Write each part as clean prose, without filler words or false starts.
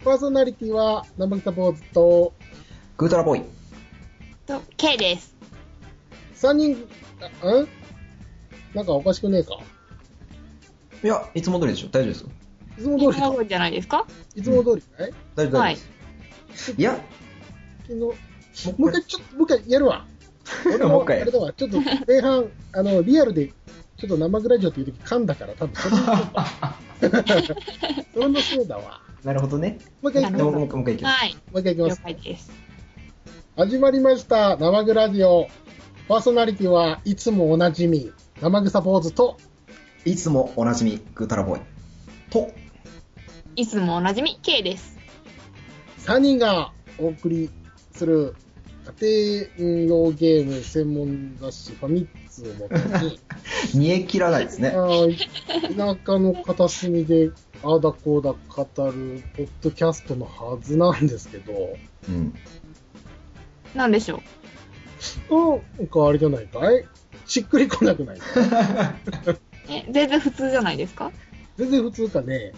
パーソナリティは、生木サポーズと、 グータラボーイ。 と、K です。 3人、なんかおかしくねえか？ いや、いつも通りでしょ。大丈夫ですよ。 いつも通りいつも通りじゃないですか？ いつも通りかい？ 大丈夫です。いや、 もう一回やるわ。俺ももう一回あれだわ、ちょっと前半、リアルで、ちょっと生グラジオっていう時噛んだから、多分それのせいだ。それのせいだわ。 なるほどね。 もう一回行きます。 もう一回いきます。 はい。 もう一回行きま了す。 解です。 始まりました、生グラジオ。パーソナリティはいつもおなじみ、生グサポーズと、 いつもおなじみ、グータラボーイ。と、 いつもおなじみ、K です。 3人がお送りする家庭用ゲーム専門雑誌ファミッツをもとに、 煮え切らないですね。 田舎の片隅でああだこうだ語るポッドキャストのはずなんですけど、 うん。 なんでしょう。 なんかあれじゃないかい？しっくりこなくないかい？ 全然普通じゃないですか？ 全然普通かね。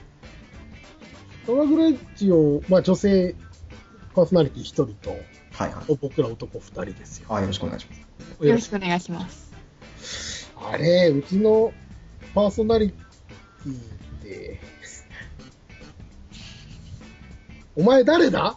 生グラジオ、まあ女性パーソナリティ1人と、 はいはい。 僕ら男2人ですよ。 よろしくお願いします。 よろしくお願いします。 あれ、うちのパーソナリティって、お前誰だ？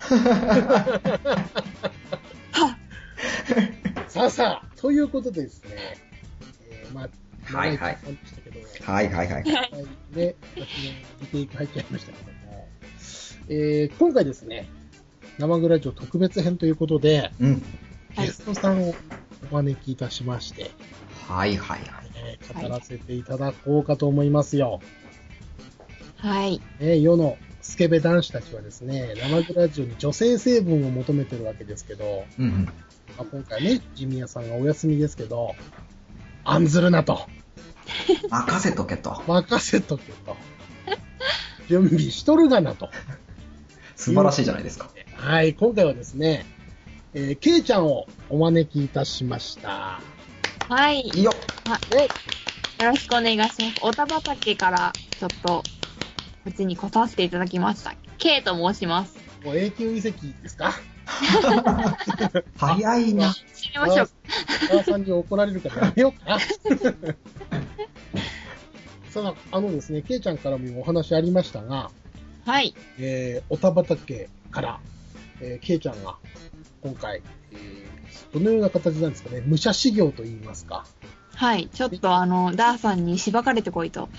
さあさあ、ということでですね、まあ、 はいはい長い期間でしたけど、 はいはいはい。 ね、私のリテイク入っちゃいましたけども、今回ですね、生グラジオ特別編ということで、 うん。 ゲストさんをお招きいたしまして、 はいはいはい。 語らせていただこうかと思いますよ。 はい。 世のスケベ男子たちはですね、生グラジオに女性成分を求めてるわけですけど、 うんうん。 まあ、今回ね、ジミヤさんがお休みですけど、案ずるなと。 任せとけと。 任せとけと。準備しとるがなと。 素晴らしいじゃないですか。 はい、今回はですね、ケイちゃんをお招きいたしました。 はい。 いいよ。 で、 よろしくお願いします。おた畑からちょっと、こっちに来させていただきました。K と申します。 もう永久移籍ですか？ 早いな。 知りましょう。 お母さんに怒られるからやめようかな。さあ、ですね、ケイちゃんからもお話ありましたが、 はい。 おた畑から、ケイちゃんが今回、どのような形なんですかね、武者修行と言いますか。 はい。ちょっとダーさんにしばかれてこいと。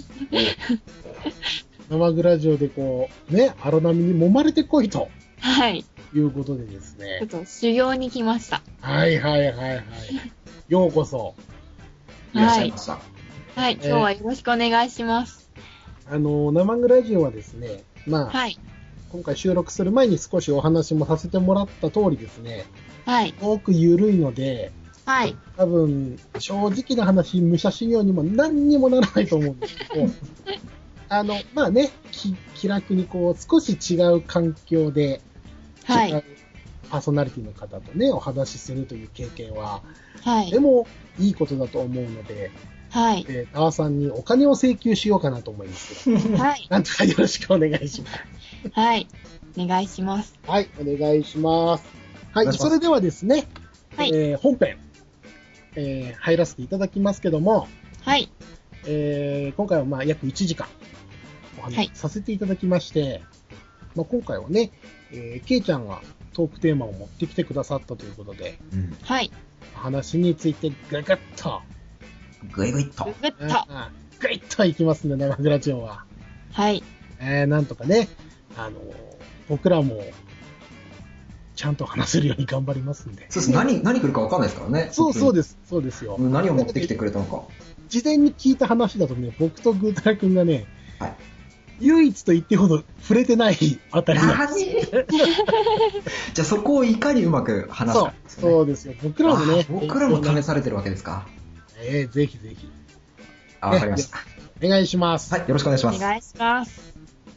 生グラジオでこう、ね、荒波に揉まれてこいと。 はい。 いうことでですね。 ちょっと修行に来ました。 はいはいはいはい。ようこそ。 いらっしゃいました。 はい。今日はよろしくお願いします。 生グラジオはですね、まあ、 はい。 今回収録する前に少しお話もさせてもらった通りですね、 はい。 すごく緩いので、 はい。 多分、正直な話、武者修行にも何にもならないと思うんですけど、まあね、気楽にこう、少し違う環境で、 は違うい。 パーソナリティの方とね、お話しするという経験は、 はいで。もいいことだと思うので、 はい。 タワさんにお金を請求しようかなと思いますけど、 はい。 なんとかよろしくお願いします。 はい。お願いします。 はい、お願いします。はい、 お願いしますそれではですね、 はい本編、入らせていただきますけども、 はい。 今回はまあ約1時間お話しさせていただきまして、まあ、今回はね、ケイちゃんがトークテーマを持ってきてくださったということで、 うん。 はい。 話についてガガッと、 ぐいぐいっとぐ。ぐっと。 グイッといきますね、生グラジオは。 はい。 なんとかね、僕らも、ちゃんと話せるように頑張りますんで。 そうです。何来るか分かんないですからね。 そうです、そうですよ。 何を持ってきてくれたのか。 事前に聞いた話だとね、僕とグータラ君がね、 はい。 唯一と言ってほど触れてないあたりなんですよ。 じゃあそこをいかにうまく話すかですよね。 そうですよ。僕らもね。 僕らも試されてるわけですか。 ぜひぜひ。 わかりました。 お願いします。 はい、よろしくお願いします。 お願いします。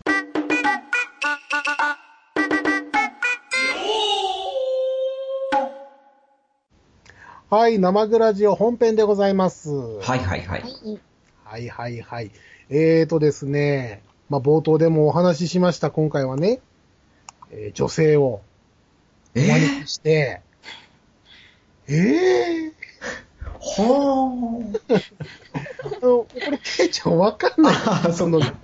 はい、生グラジオ本編でございます。 はいはいはい。 はいはいはい。ですね、 まあ冒頭でもお話ししました、今回はね、女性をお招きして、 ほー。 これ、ケイちゃんわかんない。その、 ほ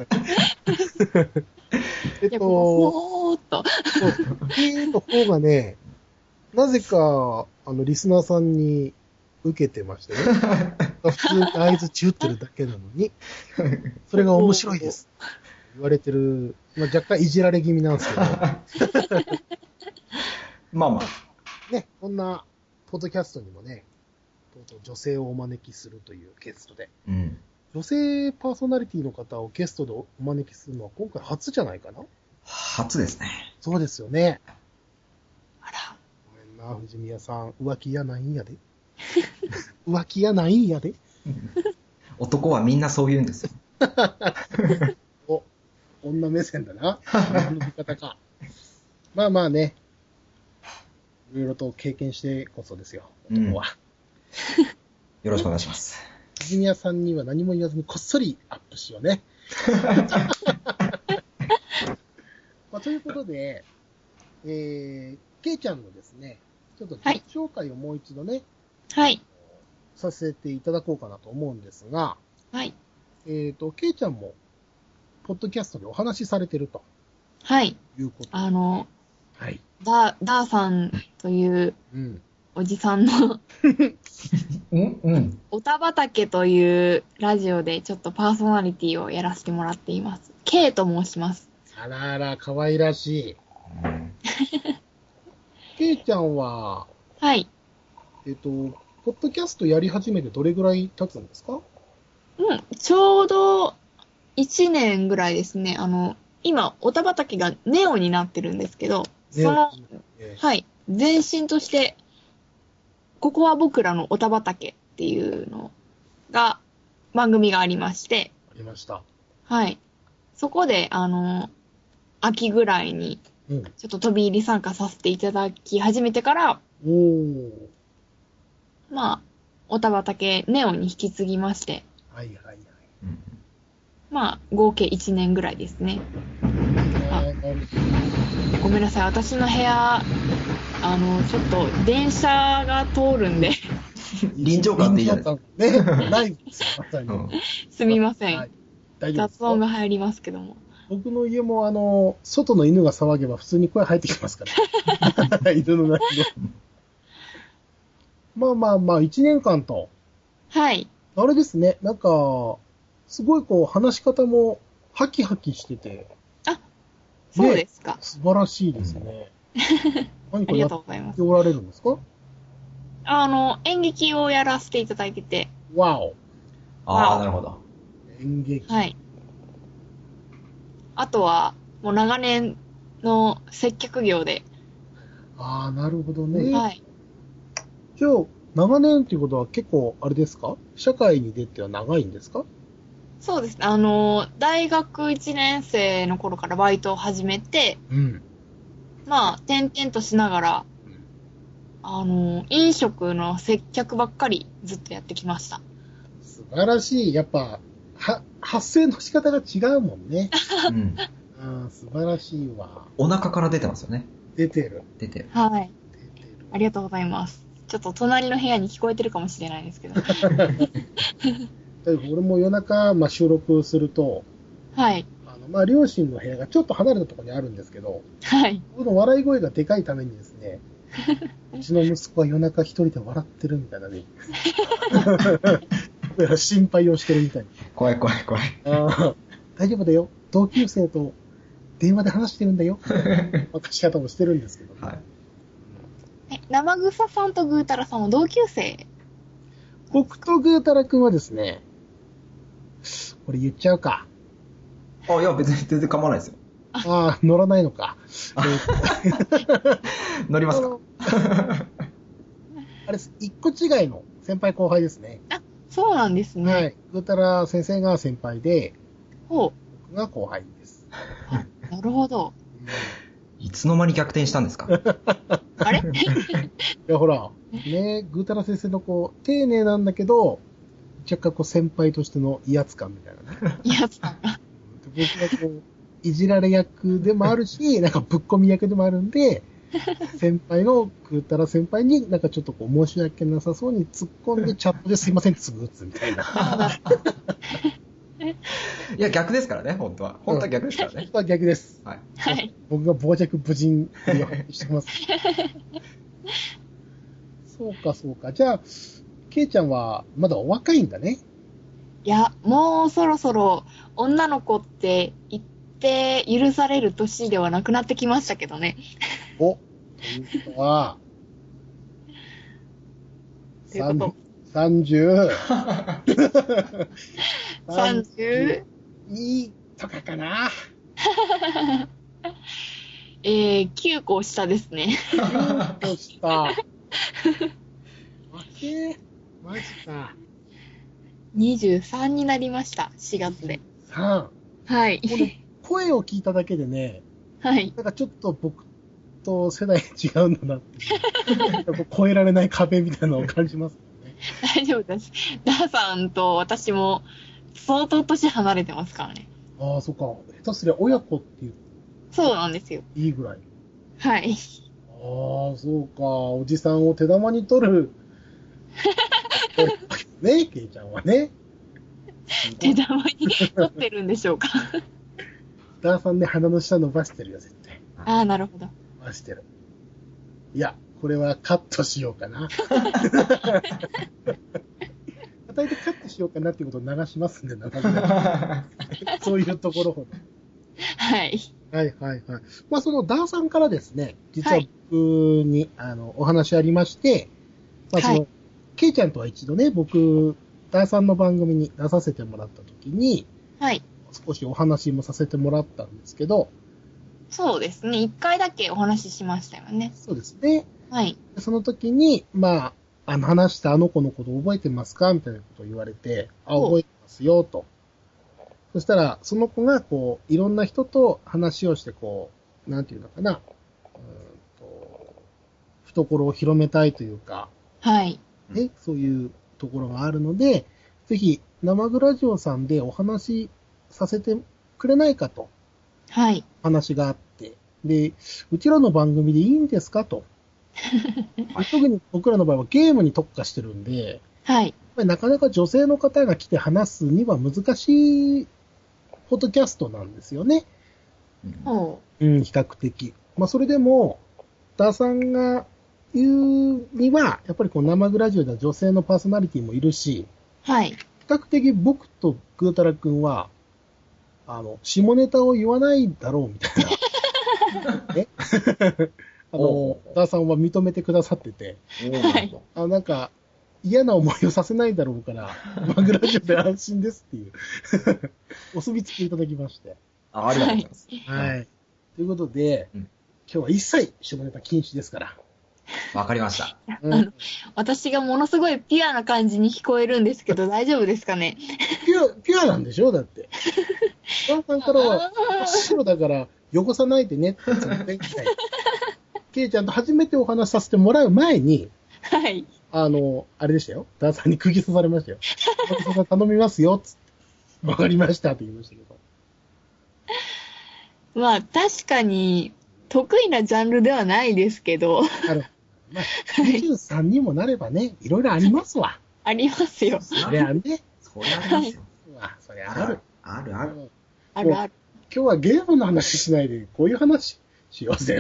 ーっと。 方がね、なぜか、リスナーさんに受けてましてね。普通に合図打ってるだけなのに、それが面白いです。言われてる、まあ、若干いじられ気味なんですけど。 まあまあ。 ね、こんな、ポッドキャストにもね、とうとう女性をお招きするというゲストで。 うん。 女性パーソナリティの方をゲストでお招きするのは今回初じゃないかな？ 初ですね。 そうですよね。 あら。 ごめんな、藤宮さん。浮気やないんやで。浮気やないんやで。 男はみんなそう言うんですよ。 お、女目線だな。女の見方か。まあまあね。いろいろと経験してこそですよ、男は。 よろしくお願いします。 藤宮さんには何も言わずにこっそりアップしようね。まあ、ということで、ケイちゃんのですね、ちょっと自己紹介をもう一度ね、 はい。 させていただこうかなと思うんですが、 はい。 ケイちゃんも、ポッドキャストでお話しされてると。 はい。 いうこと。 はい。ダーさんという、おじさんのおたばたけというラジオでちょっとパーソナリティをやらせてもらっています。K と申します。 あらあら、可愛らしい。ケイちゃんは、 はい。 ポッドキャストやり始めてどれぐらい経つんですか？ ちょうど1年ぐらいですね。今、おたばたけがネオになってるんですけど、はい、前身として、ここは僕らのおたばたけっていうのが、番組がありまして。 ありました。 はい。そこで、秋ぐらいに、ちょっと飛び入り参加させていただき始めてから、まあ、おたばたけネオに引き継ぎまして。はいはいはい。まあ、合計1年ぐらいですね。ごめんなさい、私の部屋、ちょっと電車が通るんで。 臨場感っていいじゃないですか。 ね、ないですよ、まさに。 すみません。 はい、大丈夫です。 雑音が入りますけども。 僕の家も外の犬が騒げば普通に声入ってきますから。犬の鳴き声。まあまあまあ、1年間と。 はい。 あれですね、なんか、すごいこう、話し方も、ハキハキしてて。 あ、そうですか。 素晴らしいですね。 ありがとうございます。 おられるんですか？ 演劇をやらせていただいてて。 わお。 ああ、なるほど。 演劇。 はい。あとは、もう長年の接客業で。 ああ、なるほどね。 はい。 じゃあ、長年っていうことは結構、あれですか？社会に出ては長いんですか？ そうですね。大学1年生の頃からバイトを始めて、まあ、転々としながら、飲食の接客ばっかりずっとやってきました。 素晴らしい。やっぱ、発声の仕方が違うもんね。素晴らしいわ。 お腹から出てますよね。 出てる。 はい。ありがとうございます。ちょっと隣の部屋に聞こえてるかもしれないですけど。 俺も夜中、収録すると、 はい。 両親の部屋がちょっと離れたところにあるんですけど、 はい。 僕の笑い声がでかいためにですね、うちの息子は夜中一人で笑ってるみたいなね。心配をしてるみたいな。 怖い。 大丈夫だよ。同級生と電話で話してるんだよ。渡し方もしてるんですけど、ね。はい。 生草さんとぐーたらさんは同級生？ 僕とぐーたらくんはですね、これ言っちゃうか。 いや、別に全然構わないですよ。 乗らないのか。 乗りますか？ あれ、一個違いの先輩後輩ですね。 あ、そうなんですね。 はい。ぐーたら先生が先輩で、 僕が後輩です。 なるほど。 いつの間に逆転したんですか？ あれ？ いや、ほら、ね、ぐーたら先生の丁寧なんだけど、若干先輩としての威圧感みたいなね。 威圧感。 僕がこう、いじられ役でもあるし、なんかぶっ込み役でもあるんで、先輩のぐーたら先輩になんかちょっとこう申し訳なさそうに突っ込んでチャットですいませんってすぐ打つみたいな。 いや、逆ですからね、本当は。本当は逆ですからね。 本当は逆です。 はい。 僕が傍若無人にしてます。そうか、そうか。じゃあ、ケイちゃんはまだお若いんだね。 いや、もうそろそろ女の子って言って許される年ではなくなってきましたけどね。 お、ということは、 ということ。 30。 30? いいとかかな。 9個下ですね。 9個下。マジか。 23になりました、4月で。 3。 はい。 声を聞いただけでね、 はい。 なんかちょっと僕と世代違うんだなって超えられない壁みたいなのを感じます、ね。 大丈夫です。ダーさんと私も相当年離れてますからね。 ああ、そっか。下手すりゃ親子っていう。 そうなんですよ。 いいぐらい。 はい。 ああ、そうか。おじさんを手玉に取る。ね、ケイちゃんはね。 手玉に取ってるんでしょうか。 ダーさんね、鼻の下伸ばしてるよ、絶対。 ああ、なるほど。 伸ばしてる。いや、これはカットしようかな。大体カットしようかなっていうことを流しますんで、そういうところを。 はい。 はいはいはい。まあそのダーさんからですね、実は僕に、お話ありまして、まあその、ケイちゃんとは一度ね、僕、ダーさんの番組に出させてもらった時に、 はい。 少しお話もさせてもらったんですけど、 そうですね。1回だけお話ししましたよね。 そうですね。 はい。 その時に、まあ、話したあの子のこと覚えてますかみたいなことを言われて、あ、覚えてますよ、と。そしたら、その子が、こう、いろんな人と話をして、こう、なんていうのかな、懐を広めたいというか、 はい。 ね、そういうところがあるので、ぜひ、生グラジオさんでお話しさせてくれないかと、 はい。 話があって、で、うちらの番組でいいんですかと。特に僕らの場合はゲームに特化してるんで、 はい。 やっぱりなかなか女性の方が来て話すには難しいポッドキャストなんですよね。 ほうん、比較的。まあ、それでも、ダーさんが言うには、やっぱりこう生グラジオでは女性のパーソナリティもいるし、 う。はい。 比較的僕とグータラ君は、下ネタを言わないだろうみたいな。ねダーさんは認めてくださってて、 はいなんか、嫌な思いをさせないだろうから、マグラジオで安心ですっていう、お墨付きいただきまして。 ありがとうございます。 はい。ということで、 うん今日は一切下ネタ禁止ですから。 わかりました。 私がものすごいピュアな感じに聞こえるんですけど、大丈夫ですかね。 ピュアなんでしょだって。ダーさんからは、白だから汚さないでねって言って前回、ケイちゃんと初めてお話しさせてもらう前に、 はい。 あれでしたよ。ダーさんに釘刺されましたよ。ダーさん頼みますよ、つって。わかりましたって言いましたけど。 まあ、確かに、得意なジャンルではないですけど。 まあ、23にもなればね、いろいろありますわ。 ありますよ。 そりゃね。 そりゃありますよ。 そりゃある。 あるある。 あるある。 今日はゲームの話しないで、こういう話しようぜ。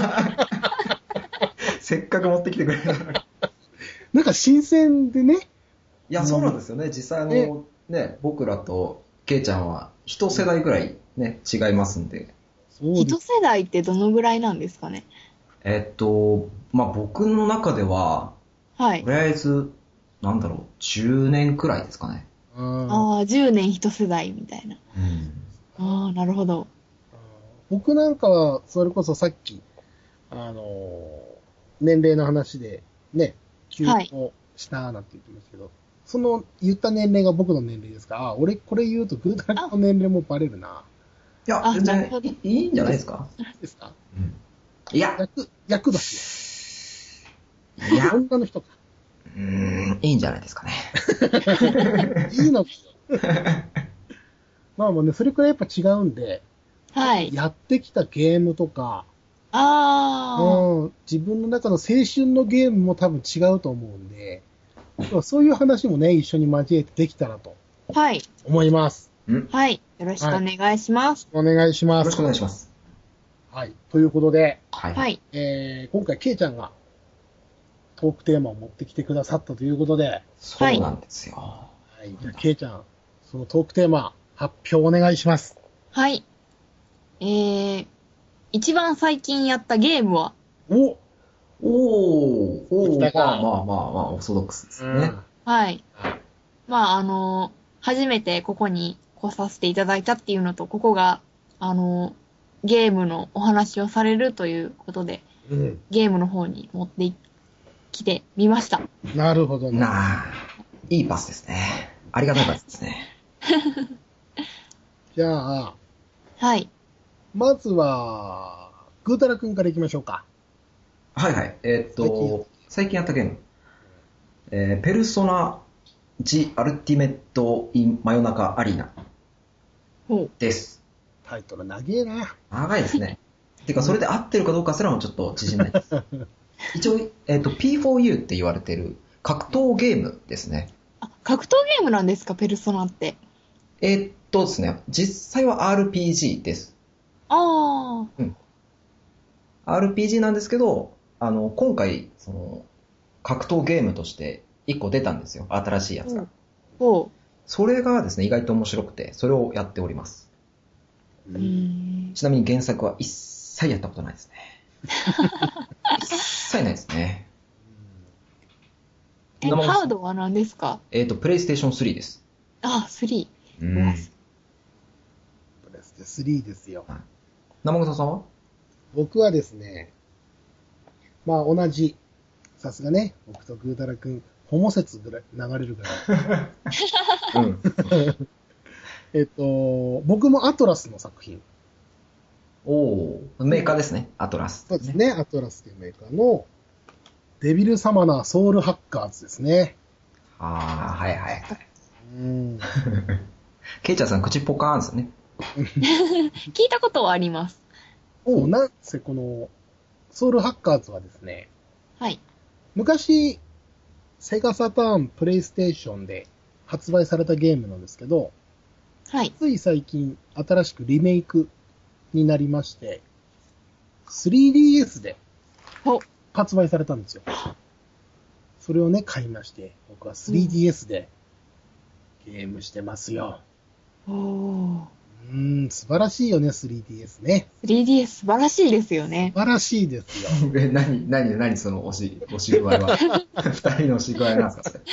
せっかく持ってきてくれたのに。 なんか新鮮でね。 いや、そうなんですよね。実際ね、僕らとケイちゃんは一世代ぐらいね、違いますんで。 一世代ってどのぐらいなんですかね。 まあ、僕の中では、 はい。 とりあえず、なんだろう、10年くらいですかね。 ああ、10年一世代みたいな。ああ、なるほど。 僕なんかは、それこそさっき、年齢の話で、ね、急行したなんて言ってますけど、その言った年齢が僕の年齢ですから、俺これ言うとグータラの年齢もバレるな。 いや、全然いいんじゃないですか。 いいですか？ いや、 役だし。いや、女の人か。 いいんじゃないですかね。 いいのかよ。 まあもうね、それくらいやっぱ違うんで、 はい。 やってきたゲームとか、 あ自分の中の青春のゲームも多分違うと思うんで、そういう話もね、一緒に交えてできたらとあ。はい。 思います。 はい。よろしくお願いします。 お願いします。 よろしくお願いします。 はい。ということで、 はい。 今回、ケイちゃんがトークテーマを持ってきてくださったということで、 そうなんですよ。 はい。じゃあ、ケイちゃん、そのトークテーマ、発表お願いします。 はい。一番最近やったゲームは、 おまあまあまあまあ、オーソドックスですね。 はい。まあ、初めてここに来させていただいたっていうのと、ここが、ゲームのお話をされるということで、ゲームの方に持ってきてみました。 なるほどね。 いいパスですね。ありがたいパスですね。 じゃあ、 はい。 まずは、グータラくんから行きましょうか。 はいはい。最近やったゲーム。ペルソナ・ジ・アルティメット・イン・真夜中アリーナです。 タイトル長えな。 長いですね。てか、それで合ってるかどうかすらもちょっと自信ないです。一応、P4U って言われてる格闘ゲームですね。 あ、格闘ゲームなんですか、ペルソナって。 ですね、実際は RPG です。 ああ。 RPG なんですけど、今回、格闘ゲームとして1個出たんですよ。新しいやつが。それがですね、意外と面白くて、それをやっております。ちなみに原作は一切やったことないですね。一切ないですね。 ハードは何ですか？ プレイステーション3です。 あ、3。 プレステ3ですよ。 生草さんは？ 僕はですね、まあ同じ、さすがね、僕とグータラ君、ホモ説ぐらい流れるぐらい。僕もアトラスの作品。 メーカーですね、アトラス。 そうですね、アトラスというメーカーの、デビルサマナーソウルハッカーズですね。 はいはいはい。ケイチャーさん口ポカーンですね。 聞いたことはあります。 なんせこの、ソウルハッカーズはですね、 はい。 昔、セガサターン、プレイステーションで発売されたゲームなんですけど、 はい。 つい最近、新しくリメイクになりまして、3DS で発売されたんですよ。それをね、買いまして、僕は 3DS でゲームしてますよ。素晴らしいよね、3DS ね。 3DS 素晴らしいですよね。 素晴らしいですよ。 何その押し具合は。二人の押し具合なんですか、それ。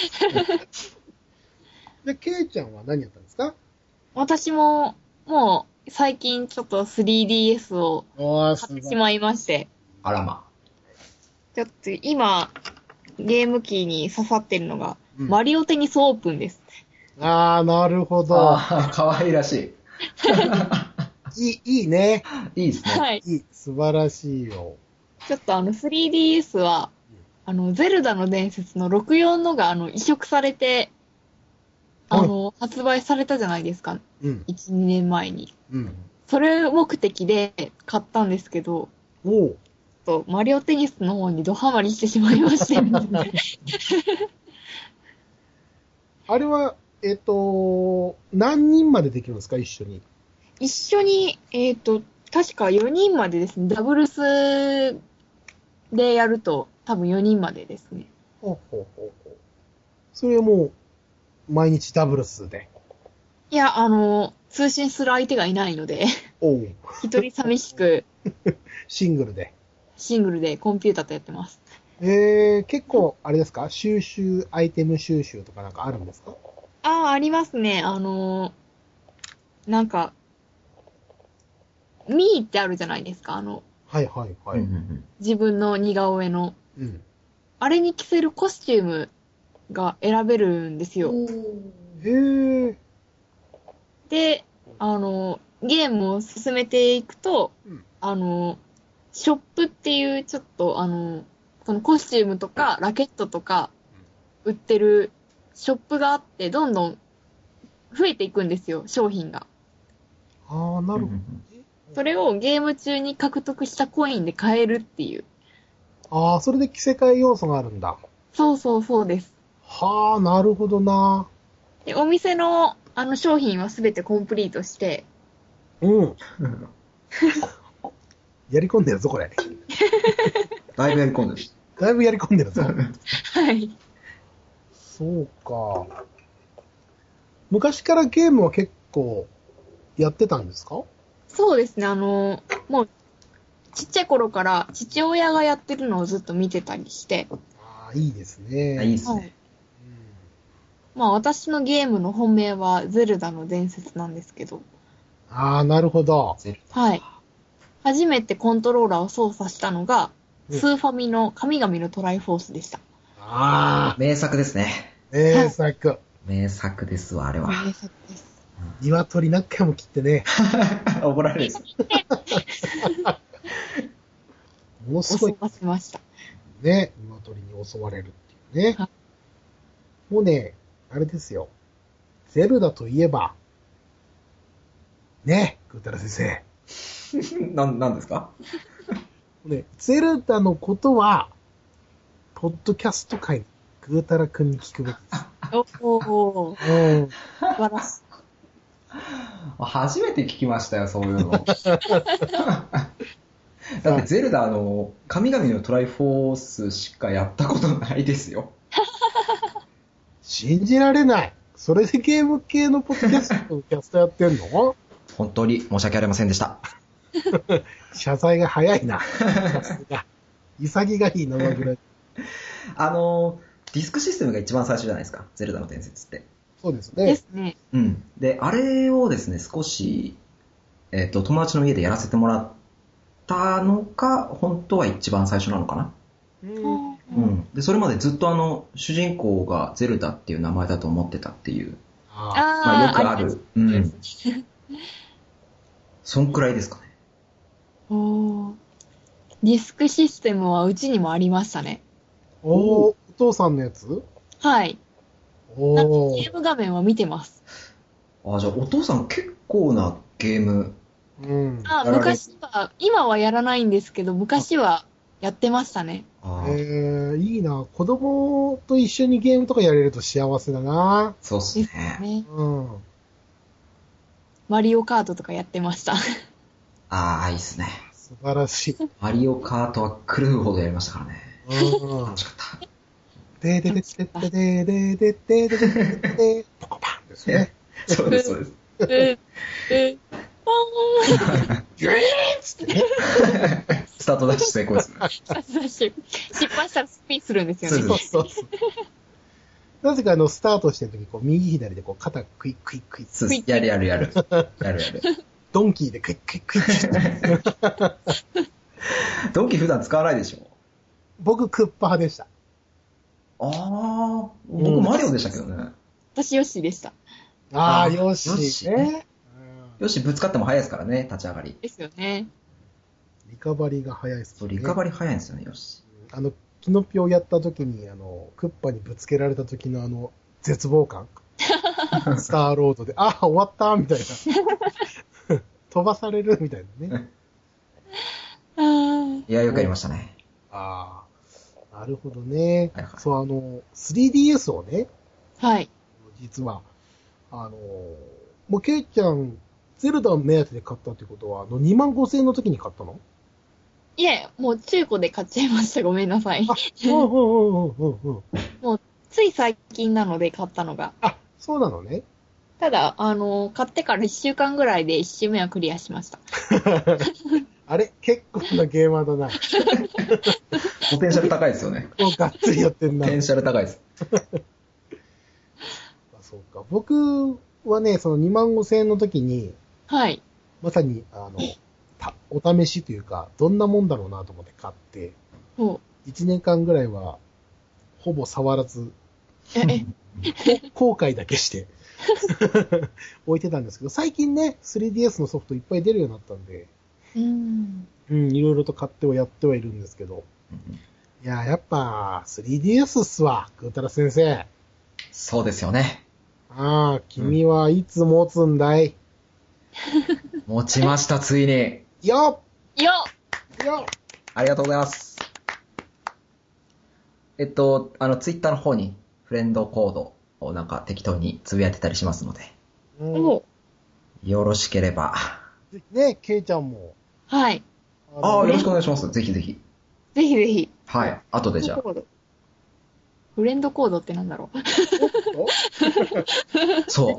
で、ケイちゃんは何やったんですか？ 私も、もう、最近ちょっと 3DS を買ってしまいまして。 あらま。 ちょっと今、ゲーム機に刺さってるのが、マリオテニスオープンです。 なるほど。 かわいらしい。いいね。 いいですね。 はい。 素晴らしいよ。 ちょっと3DS は、ゼルダの伝説の64のが移植されて、発売されたじゃないですか。1、2年前に。それ目的で買ったんですけど、マリオテニスの方にドハマりしてしまいまして。 あれは、何人までできるんですか、一緒に。 一緒に、確か4人までですね。ダブルスでやると、多分4人までですね。 それもう、毎日ダブルスで。 いや、通信する相手がいないので、一人寂しく、 シングルでコンピューターとやってます。 結構、あれですか？アイテム収集とかなんかあるんですか？ ありますね。なんか、ミーってあるじゃないですか、 はいはいはい。 自分の似顔絵の。あれに着せるコスチュームが選べるんですよ。で、ゲームを進めていくと、ショップっていうちょっとそのコスチュームとかラケットとか売ってるショップがあって、どんどん増えていくんですよ、商品が。 ああ、なるほど、ね。 それをゲーム中に獲得したコインで買えるっていう。 ああ、それで着せ替え要素があるんだ。 そうそうそうです。 はあ、なるほどな。 で、お店の商品はすべてコンプリートして。 うん。やり込んでるぞ、これ。 だいぶやり込んでる。 だいぶやり込んでるぞ。 はい。 そうか。昔からゲームは結構やってたんですか？ そうですね、もう、ちっちゃい頃から父親がやってるのをずっと見てたりして。 ああ、いいですね。 いいですね。はい。 まあ私のゲームの本命はゼルダの伝説なんですけど。 ああ、なるほど。 はい。初めてコントローラーを操作したのが、スーファミの神々のトライフォースでした。 ああ。名作ですね。 名作。はい、 名作ですわ、あれは。 名作です。 鶏何回も切ってね。 怒られる。 ものすごい。 襲わせました。 ね、鶏に襲われるっていうね。もうね、あれですよ。ゼルダといえば、ね、ぐーたら先生。 なんですか？ ね、ゼルダのことは、ポッドキャスト界、ぐーたらくんに聞くべきです。 おー。素晴らしい。 初めて聞きましたよ、そういうの。だってゼルダ神々のトライフォースしかやったことないですよ。 信じられない。それでゲーム系のポッドキャストのキャストやってんの？ 本当に申し訳ありませんでした。 謝罪が早いな。潔がいいな、ぐらい。 ディスクシステムが一番最初じゃないですか、ゼルダの伝説って。 そうですね。 ですね。 うん。で、あれをですね、少し、友達の家でやらせてもらったのが、本当は一番最初なのかな。うん。で、それまでずっと主人公がゼルダっていう名前だと思ってたっていう。まあ、よくある。うん。そんくらいですかね。 ディスクシステムはうちにもありましたね。 お父さんのやつ？ はい。ゲーム画面は見てます。 じゃあお父さん結構なゲーム。 昔は、今はやらないんですけど、昔はやってましたね。 いいな。子供と一緒にゲームとかやれると幸せだな。 そうっすね。 マリオカートとかやってました。 いいっすね。 素晴らしい。 マリオカートは狂うほどやりましたからね。楽しかった。 でででででででででででポコパンですね。 そうです、そうです。 ポーンギュイーンつってね。 スタートダッシュ成功ですね。 スタートダッシュ。失敗したらスピンするんですよね。 そう。なぜかスタートしてるとき、右左で肩クイックイックイッ。 やる。 ドンキーでクイックイックイッ。 ドンキー普段使わないでしょ？ 僕、クッパ派でした。 僕マリオでしたけどね。 私ヨッシーでした。 ヨッシーね。 ヨッシーぶつかっても早いですからね、立ち上がり。 ですよね。 リカバリーが早いですね。 そう、リカバリー早いんですよね、ヨッシー。キノピオやった時に、クッパにぶつけられた時の絶望感。スターロードで、終わったみたいな。飛ばされるみたいなね。 いや、よくやりましたね。 なるほどね。そう、3DS をね。 はい。 実は、もう、ケイちゃん、ゼルダを目当てで買ったってことは、25,000円の時に買ったの？ いえ、もう中古で買っちゃいました。ごめんなさい。 もう、つい最近なので買ったのが。 そうなのね。 ただ、買ってから1週間ぐらいで1周目はクリアしました。 あれ結構なゲーマーだな。 ポテンシャル高いですよね。 もうがっつりやってんな。 ポテンシャル高いです。 そうか。僕はね、その25,000円の時に、 はい。 まさに、お試しというか、どんなもんだろうなと思って買って、1年間ぐらいは、ほぼ触らず、後悔だけして、置いてたんですけど、最近ね、3DS のソフトいっぱい出るようになったんで、いろいろと買ってはやってはいるんですけど、いや、やっぱ 3DS っすわ、ぐーたら先生。 そうですよね。 君はいつ持つんだい？ 持ちました、ついに。 よっよっよっありがとうございます。ツイッターの方にフレンドコードをなんか適当につぶやいてたりしますので。よろしければ。 ね、ケイちゃんも。 はい。 よろしくお願いします。ぜひぜひ。 ぜひぜひ。 はい。後でじゃあ。 フレンドコードってなんだろう。 そう、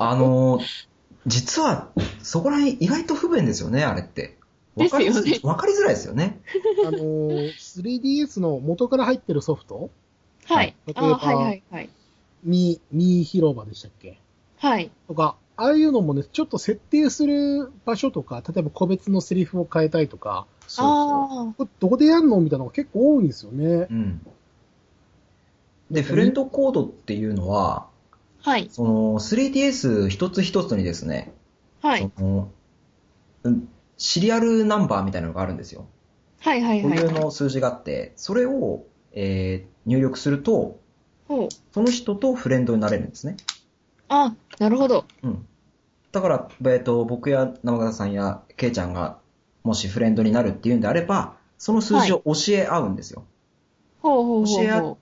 実は、そこら辺意外と不便ですよね、あれって。 ですよね。 わかりづらいですよね。 3DS の元から入ってるソフトはい。例えば、はい。 ミー広場でしたっけ？ はい。 とか、ああいうのもね、ちょっと設定する場所とか、例えば個別のセリフを変えたりとか、これどこでやんのみたいなのが結構多いんですよね。 うん。で、フレンドコードっていうのは、 はい。 その 3DS 一つ一つにですね、 はい。 シリアルナンバーみたいなのがあるんですよ。 はいはいはい。 固有の数字があって、それを、入力すると、その人とフレンドになれるんですね。 あ、なるほど。 うん。だから、僕や生方さんやケイちゃんが、もしフレンドになるっていうんであれば、その数字を教え合うんですよ。教え合って、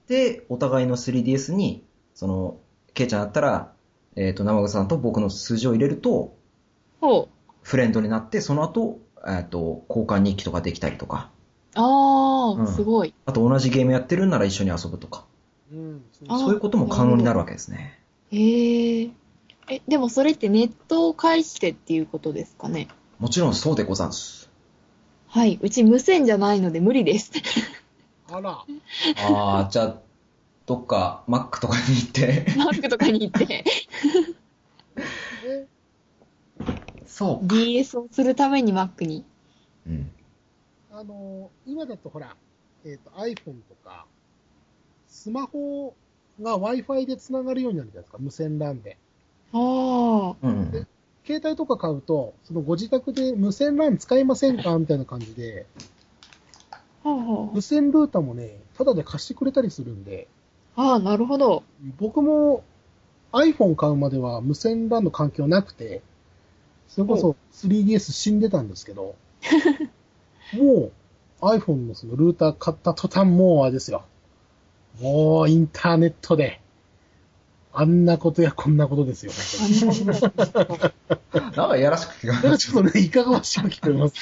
お互いの 3DS に、ケイちゃんだったら、生方さんと僕の数字を入れると、フレンドになって、その後、交換日記とかできたりとか。 すごい。 あと同じゲームやってるんなら一緒に遊ぶとか。そういうことも可能になるわけですね。 へえ。でもそれってネットを介してっていうことですかね？ もちろんそうでござんす。 はい。うち無線じゃないので無理です。 あら。 じゃあ、どっか Mac とかに行って。 Mac とかに行って。 そう。 DS をするために Mac に。 うん。 今だとほら、iPhone とか、スマホが Wi-Fi で繋がるようになるじゃないですか、無線 LAN で。で携帯とか買うと、そのご自宅で無線 LAN 使いませんかみたいな感じで、無線ルーターもね、タダで貸してくれたりするんで。 なるほど。 僕も iPhone 買うまでは無線 LAN の環境なくて、それこそ 3DS 死んでたんですけど、もう iPhone のそのルーター買った途端もうあれですよ。もうインターネットで、あんなことやこんなことですよ。 なんかいやらしく聞こえます。 ちょっとね、いかがわしく聞こえます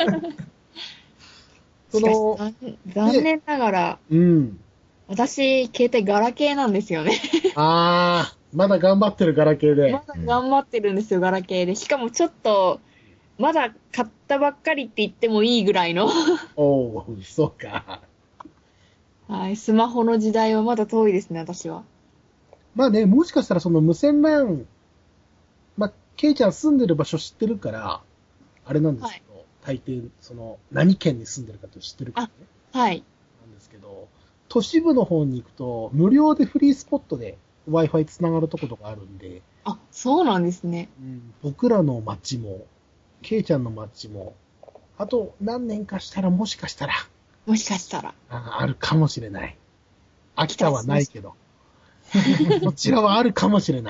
けど。 残念ながら、私、携帯ガラケーなんですよね。 まだ頑張ってるガラケーで。 まだ頑張ってるんですよ、ガラケーで。しかもちょっと、まだ買ったばっかりって言ってもいいぐらいの。 そうか。 はい、スマホの時代はまだ遠いですね、私は。 まあね、もしかしたらその無線 LAN、ケイちゃん住んでる場所知ってるから、あれなんですけど、大抵、何県に住んでるかって知ってるからね。 はい。 なんですけど、都市部の方に行くと、無料でフリースポットで Wi-Fi つながるとことかあるんで。 そうなんですね。 僕らの町も、ケイちゃんの町も、あと何年かしたらもしかしたら。あるかもしれない。秋田はないけど。こちらはあるかもしれない。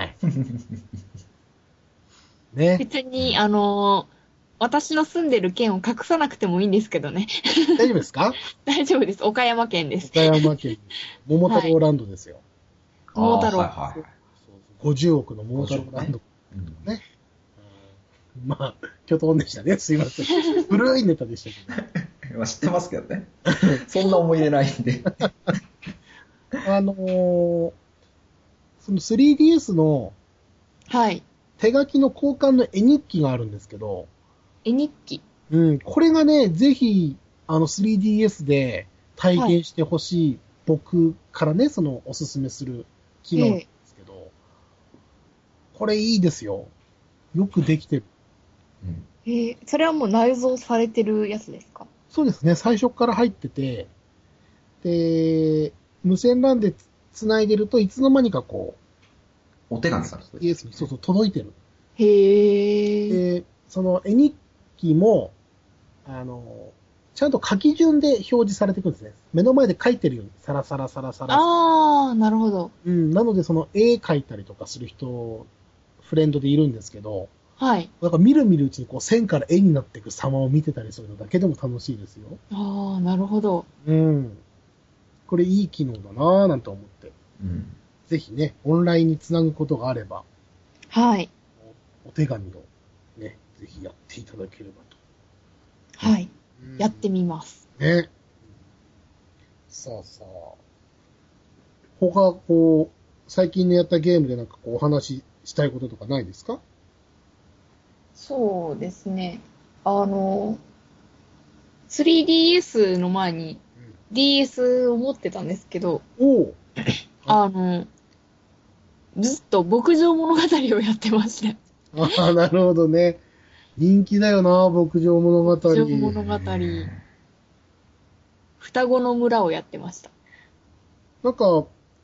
ね。 別に、私の住んでる県を隠さなくてもいいんですけどね。 大丈夫ですか？ 大丈夫です。岡山県です。 岡山県。桃太郎ランドですよ。 桃太郎。 50億の桃太郎ランド。ね。まあ、巨頭でしたね。すいません。古いネタでしたけど。 知ってますけどね。そんな思い入れないんで。 その 3DS の、 はい。 手書きの交換の絵日記があるんですけど。 絵日記？ これがね、ぜひ、3DS で体験してほしい、僕からね、おすすめする機能なんですけど、これいいですよ。よくできてる。 それはもう内蔵されてるやつですか？ そうですね。最初から入ってて、で、無線 LAN で繋いでるといつの間にかお手紙されてる。そう、届いてる。 で、 その絵日記も、ちゃんと書き順で表示されていくんですね。目の前で書いてるように、サラサラサラサラ。 なるほど。 なので絵描いたりとかする人、フレンドでいるんですけど、 はい。 なんか見るうちにこう線から絵になっていく様を見てたりするのだけでも楽しいですよ。 ああ、なるほど。 うん。これいい機能だなぁなんて思って。 うん。 ぜひね、オンラインにつなぐことがあれば、 はい。 お手紙をね、ぜひやっていただければと。 はい。やってみます。 ね。さあさあ。他、こう、最近のやったゲームでなんかこうお話ししたいこととかないですか？ そうですね。3DS の前に DS を持ってたんですけど、 おう。 あの、ずっと牧場物語をやってました。 ああ、なるほどね。人気だよな、牧場物語。 牧場物語。双子の村をやってました。 なんか、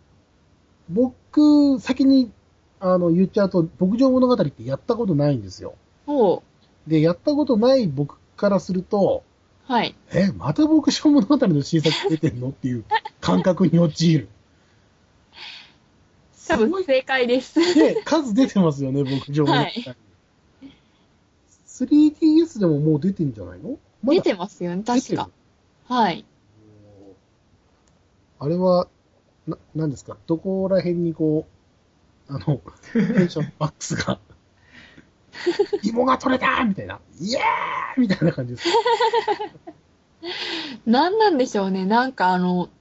僕、先に、言っちゃうと、牧場物語ってやったことないんですよ。 おで、やったことない僕からすると、 はい。 また牧場物語の新作出てんのっていう感覚に陥る。 多分正解です。 で、数出てますよね、牧場物語。 はい。 3DS でももう出てんじゃないの？まだ出てますよね、確か。はい。 あれは、何ですか？どこら辺にこう、テンションマックスが、芋が取れたみたいな、イエーイみたいな感じです。 何なんでしょうね。なんか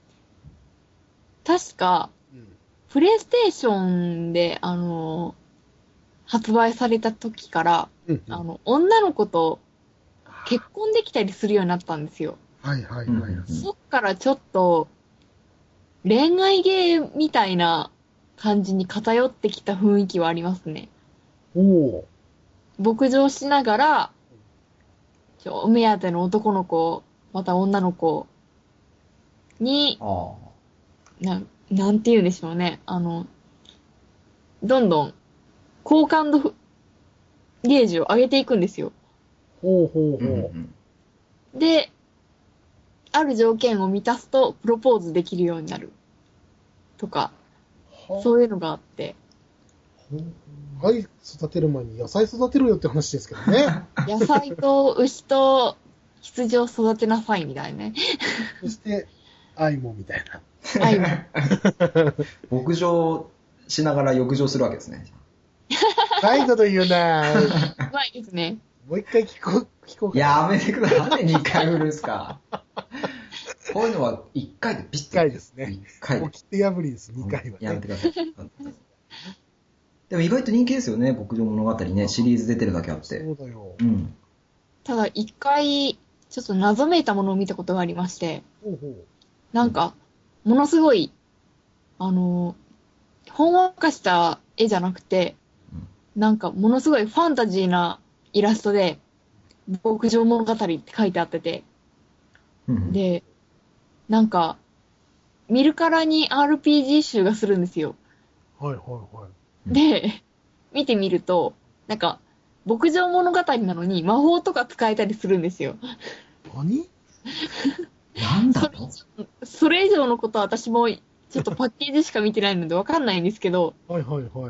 確か、プレイステーションで、発売された時から、女の子と結婚できたりするようになったんですよ。 はいはいはい。 そっからちょっと、恋愛ゲーみたいな感じに偏ってきた雰囲気はありますね。 お牧場しながら、お目当ての男の子、また女の子に、なんて言うんでしょうね。どんどん、好感度ゲージを上げていくんですよ。 ほう。で、ある条件を満たすと、プロポーズできるようになる。とか、そういうのがあって。 愛育てる前に野菜育てろよって話ですけどね。 野菜と牛と羊を育てなさいみたいなね。 そして、愛もみたいな。 愛も。 牧場しながら浴場するわけですね。 ないこと言うなぁ。 うまいですね。 もう一回聞こうか。 やめてください。なんで2回振るんですか。こういうのは1回でピッと。 1回ですね。 1回で。 もう切って破りです、2回は、ね。 やめてください。でも意外と人気ですよね、牧場物語ね。シリーズ出てるだけあって。 そうだよ。 うん。 ただ一回、ちょっと謎めいたものを見たことがありまして。なんか、ものすごい、ほんわかした絵じゃなくて、なんかものすごいファンタジーなイラストで、牧場物語って書いてあってて、で、なんか、見るからに RPG 集がするんですよ。 はいはいはい。 で、見てみると、なんか、牧場物語なのに魔法とか使えたりするんですよ。 何なんだとそれ以上のことは私もちょっとパッケージしか見てないのでわかんないんですけど。 はいはいはい。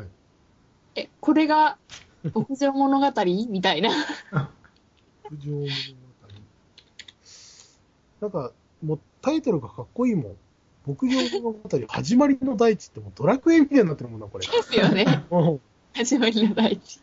これが牧場物語みたいな。 牧場物語。なんか、もうタイトルがかっこいいもん。牧場物語、始まりの大地ってもうドラクエみたいになってるもんな、これ。 ですよね。始まりの大地。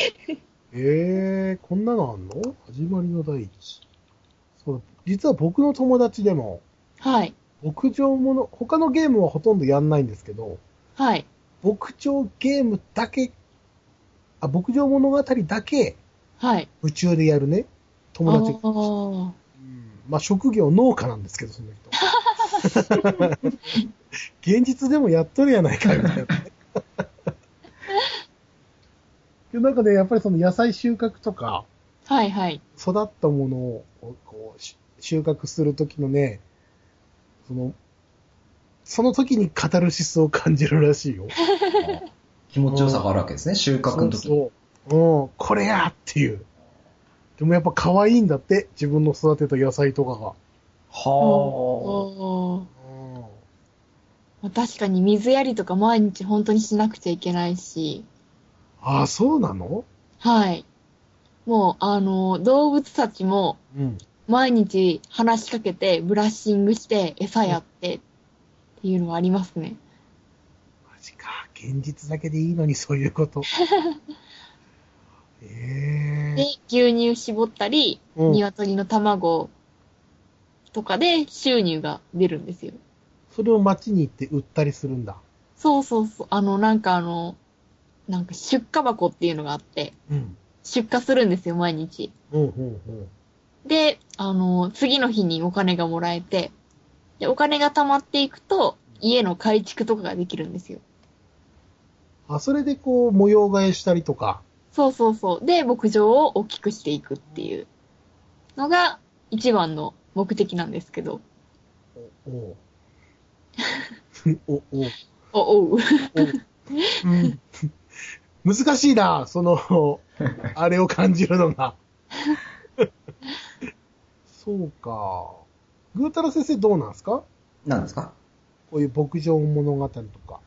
こんなのあんの？始まりの大地。そう、実は僕の友達でも、 はい。 牧場物、他のゲームはほとんどやんないんですけど、 はい。 牧場ゲームだけ、牧場物語だけ、 はい。 夢中でやるね、友達が。まあ、職業農家なんですけど、その人。現実でもやっとるやないか、みたいなね。なんかね、やっぱりその野菜収穫とか、 はいはい。 育ったものをこう収穫するときのね、その時にカタルシスを感じるらしいよ。 気持ちよさがあるわけですね、収穫の時。 そう。これやっていう。でもやっぱ可愛いんだって、自分の育てた野菜とかが。 はあ。確かに水やりとか毎日本当にしなくちゃいけないし。 ああ、そうなの？ はい。 もう、動物たちも、 うん。 毎日話しかけて、ブラッシングして、餌やって、っていうのはありますね。 マジか。現実だけでいいのに、そういうこと。 で、牛乳絞ったり、鶏の卵とかで収入が出るんですよ。 それを街に行って売ったりするんだ。 そうそうそう。なんか出荷箱っていうのがあって、 うん。 出荷するんですよ、毎日。 うん、うん、うん。 で、次の日にお金がもらえて、で、お金が貯まっていくと、家の改築とかができるんですよ。 あ、それでこう、模様替えしたりとか。 そうそうそう。で、牧場を大きくしていくっていうのが一番の目的なんですけど。 お、お、 おう。 うん、難しいな、あれを感じるのが。そうか。ぐーたら先生どうなんですか？ 何ですか？ こういう牧場物語とか。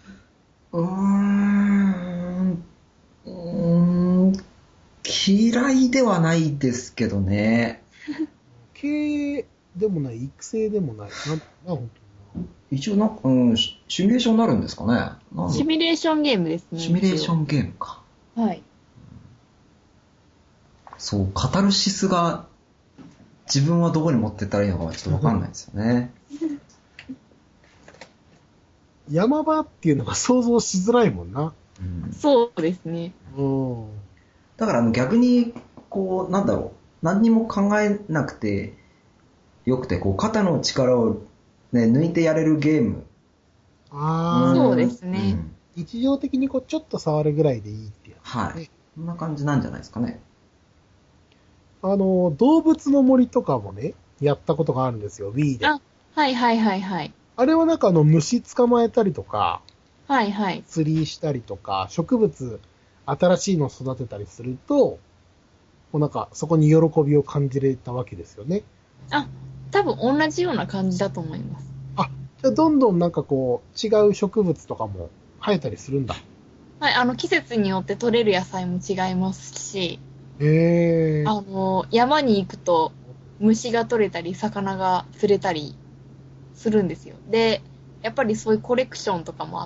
嫌いではないですけどね。 経営でもない、育成でもない。本当に一応シミュレーションになるんですかね。 シミュレーションゲームですね。 シミュレーションゲームか。 はい。 そう、カタルシスが自分はどこに持ってったらいいのかはちょっとわかんないですよね。 山場っていうのが想像しづらいもんな。 うん、 そうですね。 だから逆に、こう、何にも考えなくてよくて、こう、肩の力をね、抜いてやれるゲーム。 そうですね。 日常的にこう、ちょっと触るぐらいでいいってやつ、ね。 はい。そんな感じなんじゃないですかね。 動物の森とかもね、やったことがあるんですよ、Wii で。 あ、はいはいはいはい。 あれはなんか虫捕まえたりとか、 はいはい。 釣りしたりとか、植物、新しいのを育てたりすると、もうなんかそこに喜びを感じれたわけですよね。 あ、多分同じような感じだと思います。 あ、じゃあどんどんなんかこう、違う植物とかも生えたりするんだ。 はい、季節によって採れる野菜も違いますし、 へ山に行くと虫が取れたり、魚が釣れたりするんですよ。で、やっぱりそういうコレクションとかもあって。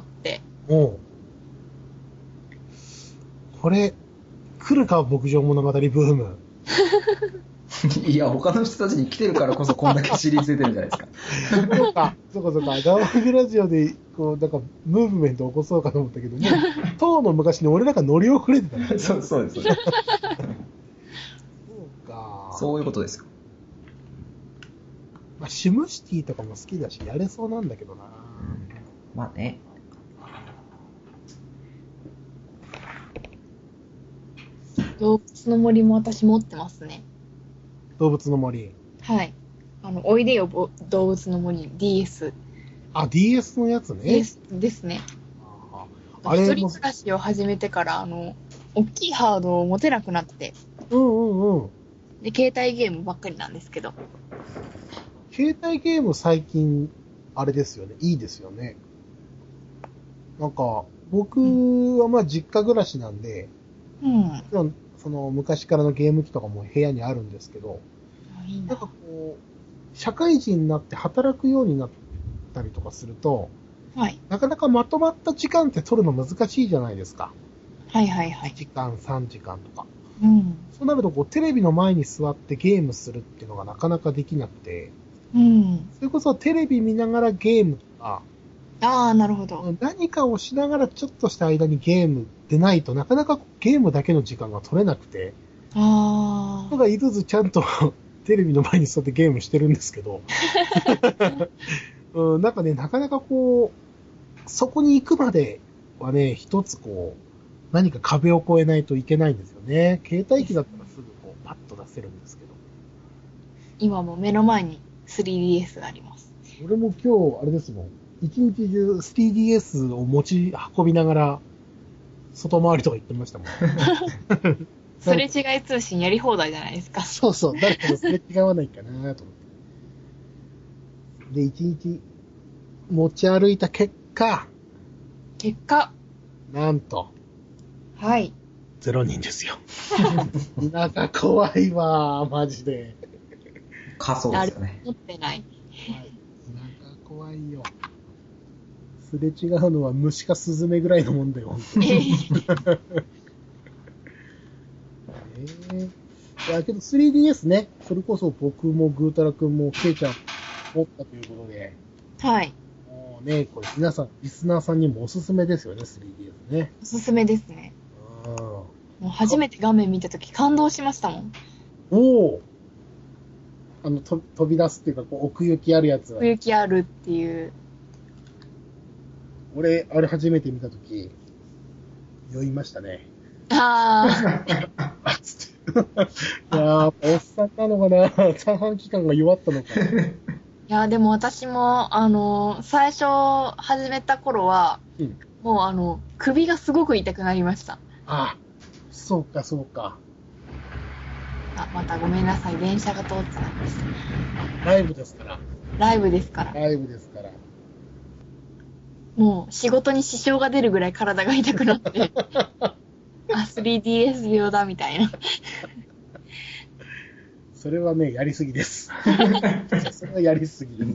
これ、来るか牧場物語ブーム。 いや、他の人たちに来てるからこそこんだけシリーズ出てるんじゃないですか。 そうか。ガワグラジオで、こう、なんか、ムーブメント起こそうかと思ったけども、当の昔に俺らが乗り遅れてたんだよね。 そうです。そうか。 そういうことですよ。 まあ、シムシティとかも好きだし、やれそうなんだけどな。 まあね。 動物の森も私持ってますね。 動物の森。 はい。おいでよ、動物の森 DS。 あ、DS のやつね。 ですね。 あれ一人暮らしを始めてから、大きいハードを持てなくなって。で、携帯ゲームばっかりなんですけど。 携帯ゲーム最近、あれですよね。いいですよね。なんか、僕はまあ実家暮らしなんで、その昔からのゲーム機とかも部屋にあるんですけど、なんかこう、社会人になって働くようになったりとかすると、 はい。 なかなかまとまった時間って取るの難しいじゃないですか。 はいはいはい。 1時間、3時間とか。そうなるとこう、テレビの前に座ってゲームするっていうのがなかなかできなくて、それこそテレビ見ながらゲームとか、 なるほど。 何かをしながらちょっとした間にゲームでないとなかなかゲームだけの時間が取れなくて、人がいるずちゃんとテレビの前に座ってゲームしてるんですけど、なんかね、なかなかこう、そこに行くまではね、一つこう、何か壁を越えないといけないんですよね。携帯機だったらすぐこう、パッと出せるんですけど。 今も目の前に 3DS があります。 俺も今日、あれですもん。一日中 3DS を持ち運びながら、外回りとか行ってましたもん。 すれ違い通信やり放題じゃないですか。 そうそう、誰かとすれ違わないかなと思って。で、一日持ち歩いた結果、 結果、 なんと、 はい。 0人ですよ。田舎怖いわ、マジで。 仮想ですよね。 持ってない。 はい。田舎怖いよ。すれ違うのは虫かスズメぐらいのもんだよ、本当に。いや、けど 3DS ね、それこそ僕もぐーたらくんもケイちゃん持ったということで。 はい。 もうね、これ皆さん、リスナーさんにもおすすめですよね、3DS ね。 おすすめですね。もう初めて画面見たとき感動しましたもん。 おお。飛び出すっていうか、こう奥行きあるやつ。 奥行きあるっていう。 俺、あれ初めて見たとき、酔いましたね。 ああ。つって。いやー、おっさんなのかな、三半規管が弱ったのか。 いや、でも私も、最初始めた頃は、もう首がすごく痛くなりました。 ああ、そうか、そうか。 あ、またごめんなさい。電車が通ってたんです。 ライブですから。 ライブですから。 ライブですから。 もう仕事に支障が出るぐらい体が痛くなって、3DS 病だみたいな。 それはね、やりすぎです。それはやりすぎです。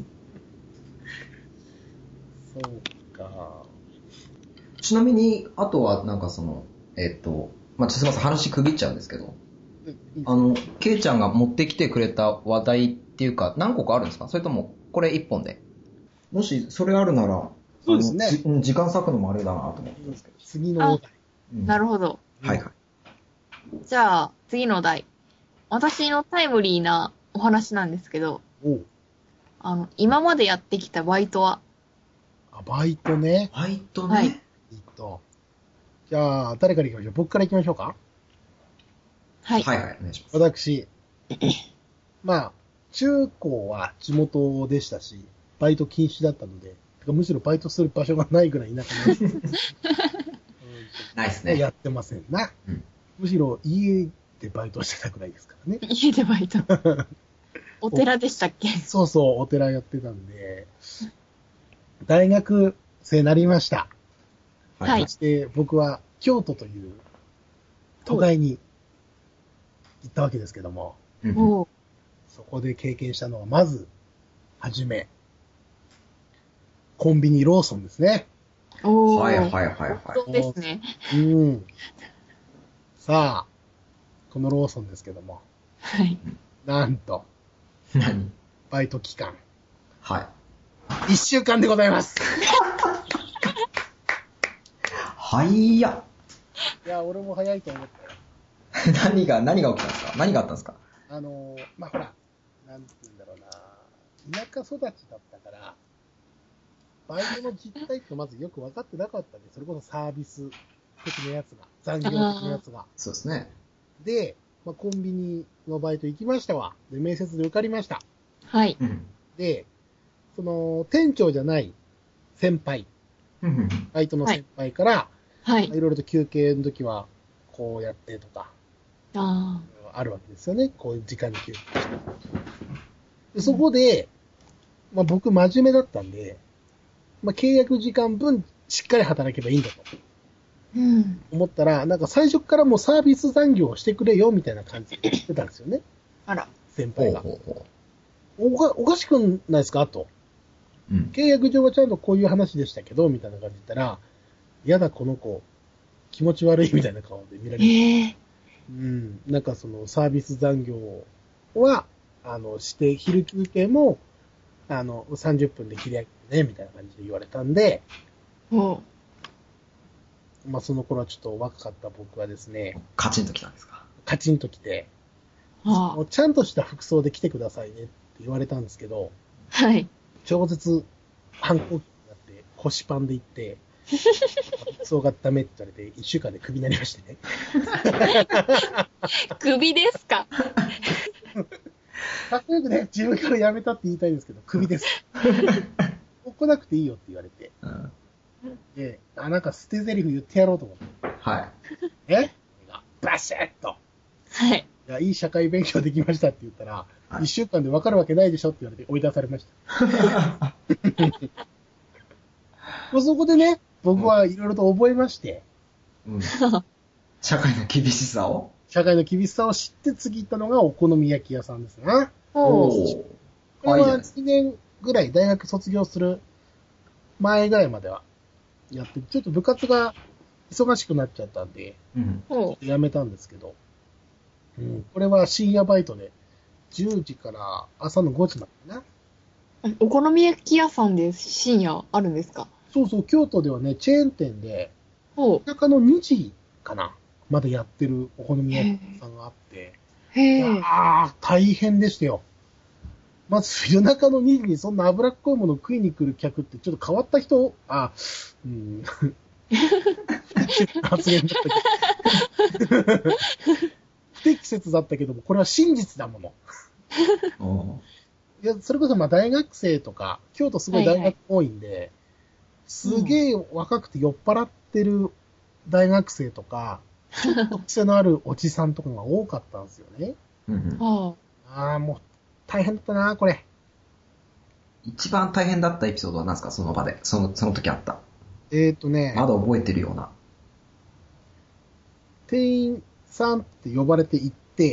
そうか。 ちなみに、あとはなんかすいません、話区切っちゃうんですけど、ケイちゃんが持ってきてくれた話題っていうか、何個かあるんですか？それとも、これ1本で。もし、それあるなら、 そうですね。 時間割くのもあれだなと思ってるんですけど。 次のお題。 なるほど。 はいはい。 じゃあ、次のお題。私のタイムリーなお話なんですけど、今までやってきたバイトは？ バイトね。 バイトね。 はい。 じゃあ、誰から行きましょう？僕から行きましょうか？ はい。 はいはい、お願いします。 私。まあ、中高は地元でしたし、バイト禁止だったので、むしろバイトする場所がないぐらい田舎なんです。 ないですね。 やってませんな。むしろ家でバイトしてたくらいですからね。 家でバイト。お寺でしたっけ？ そうそう、お寺やってたんで、大学生になりました。 はい。 そして僕は京都という都会に行ったわけですけども、そこで経験したのは、まず、はじめ、コンビニローソンですね。 はいはいはいはい。 そうですね。 さあ、このローソンですけども。 はい。 なんと。 何？ バイト期間。 はい。 1週間でございます。 はいや。 いや、俺も早いと思ったよ。 何が起きたんですか？何があったんですか？ まあ、ほら、なんて言うんだろうな。田舎育ちだったから、バイトの実態ってまずよく分かってなかったんで、それこそサービス的なやつが、残業的なやつが。 そうですね。 で、まあ、コンビニのバイト行きましたわ。で、面接で受かりました。 はい。 で、店長じゃない先輩、バイトの先輩から、はい。いろいろと休憩の時は、こうやってとか、あるわけですよね。こういう時間に休憩して。でそこで、まあ僕真面目だったんで、まあ契約時間分しっかり働けばいいんだと。思ったら、なんか最初からもうサービス残業をしてくれよみたいな感じで言ってたんですよね。 あら。 先輩が。おかしくないですかと。契約上はちゃんとこういう話でしたけど、みたいな感じで言ったら、やだこの子、気持ち悪いみたいな顔で見られて。なんかそのサービス残業は、して、昼休憩も、30分で切り上げてね、みたいな感じで言われたんで、まあその頃はちょっと若かった僕はですね、 カチンと来たんですか？ カチンと来て、もうちゃんとした服装で来てくださいねって言われたんですけど、 はい。 超絶反抗期になって腰パンで行って、服装がダメって言われて1週間でクビになりましてね。 クビですか？ かっこよくね、自分から辞めたって言いたいんですけど、クビです。来なくていいよって言われて。で、なんか捨て台詞言ってやろうと思って。 はい。 バシッと。 はい。 いや、いい社会勉強できましたって言ったら、1週間で分かるわけないでしょって言われて追い出されました。そこでね、僕はいろいろと覚えまして。 ち社会の厳しさを知って次行ったのがお好み焼き屋さんですな。 おこれは2年ぐらい大学卒業する前ぐらいまではやって、ちょっと部活が忙しくなっちゃったんで、やめたんですけど、これは深夜バイトで10時から朝の5時までな。 お好み焼き屋さんで深夜あるんですか？ そうそう、京都ではね、チェーン店で、夜中の2時かなまでやってるお好み焼き屋さんがあって、大変でしたよ。まず夜中の2時にそんな脂っこいものを食いに来る客ってちょっと変わった人、発言だったけど。不適切だったけども、これは真実だもの。いや、それこそ大学生とか、京都すごい大学多いんで、すげえ若くて酔っ払ってる大学生とか、ちょっと癖のあるおじさんとかが多かったんですよね。もう大変だったな、これ。 一番大変だったエピソードは何ですか、その場で。その時あった。まだ覚えてるような。 店員さんって呼ばれて行って、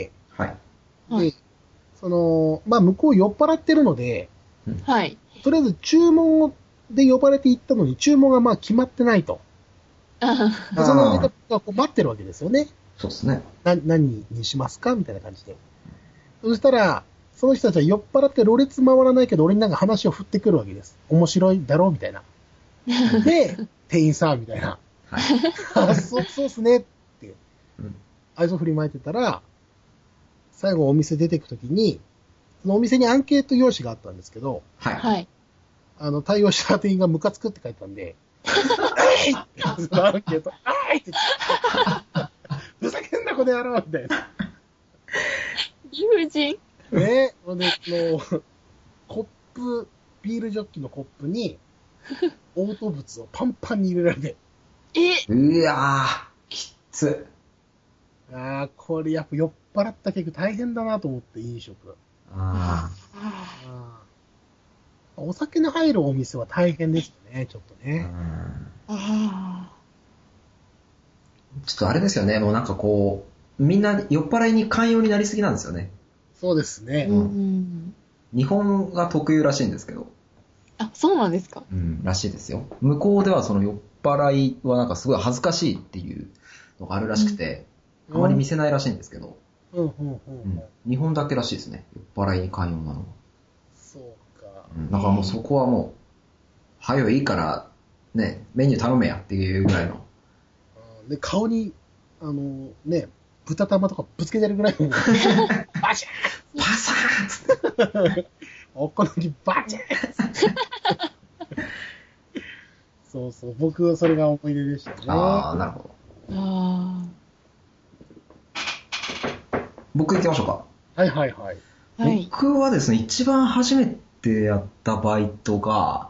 で、 向こう酔っ払ってるので、とりあえず注文で呼ばれて行ったのに注文が決まってないと。その間が待ってるわけですよね。 そうですね。 何にしますかみたいな感じで。そしたら、その人たちは酔っ払ってろれつ回らないけど、俺になんか話を振ってくるわけです。面白いだろうみたいな。で、店員さんみたいな。そうっすねって、愛想振りまいてたら、最後お店出てくときに、そのお店にアンケート用紙があったんですけど、対応した店員がムカつくって書いてたんで、そのアンケート、ってふざけんなこの野郎みたいな。 理不尽。 ね、コップ、ビールジョッキのコップに、嘔吐物をパンパンに入れられて。 うわー、きつ。 これやっぱ酔っ払った結構大変だなと思って、飲食。お酒の入るお店は大変ですね、ちょっとね。 ちょっとあれですよね、もうなんかこう、みんな酔っ払いに寛容になりすぎなんですよね。 そうですね。 日本が特有らしいんですけど。 そうなんですか？ らしいですよ。向こうではその酔っ払いはなんかすごい恥ずかしいっていうのがあるらしくて、あまり見せないらしいんですけど、日本だけらしいですね、酔っ払いに寛容なのは。 そうか。 だからもうそこはもう、はよいいから、ね、メニュー頼めやっていうぐらいの。 で、顔に、豚玉とかぶつけてるぐらいの。バシャーパサーって。 お好みバチャーそうそう、僕はそれが思い出でしたね。 なるほど。僕行きましょうか。僕はですね、一番初めてやったバイトが、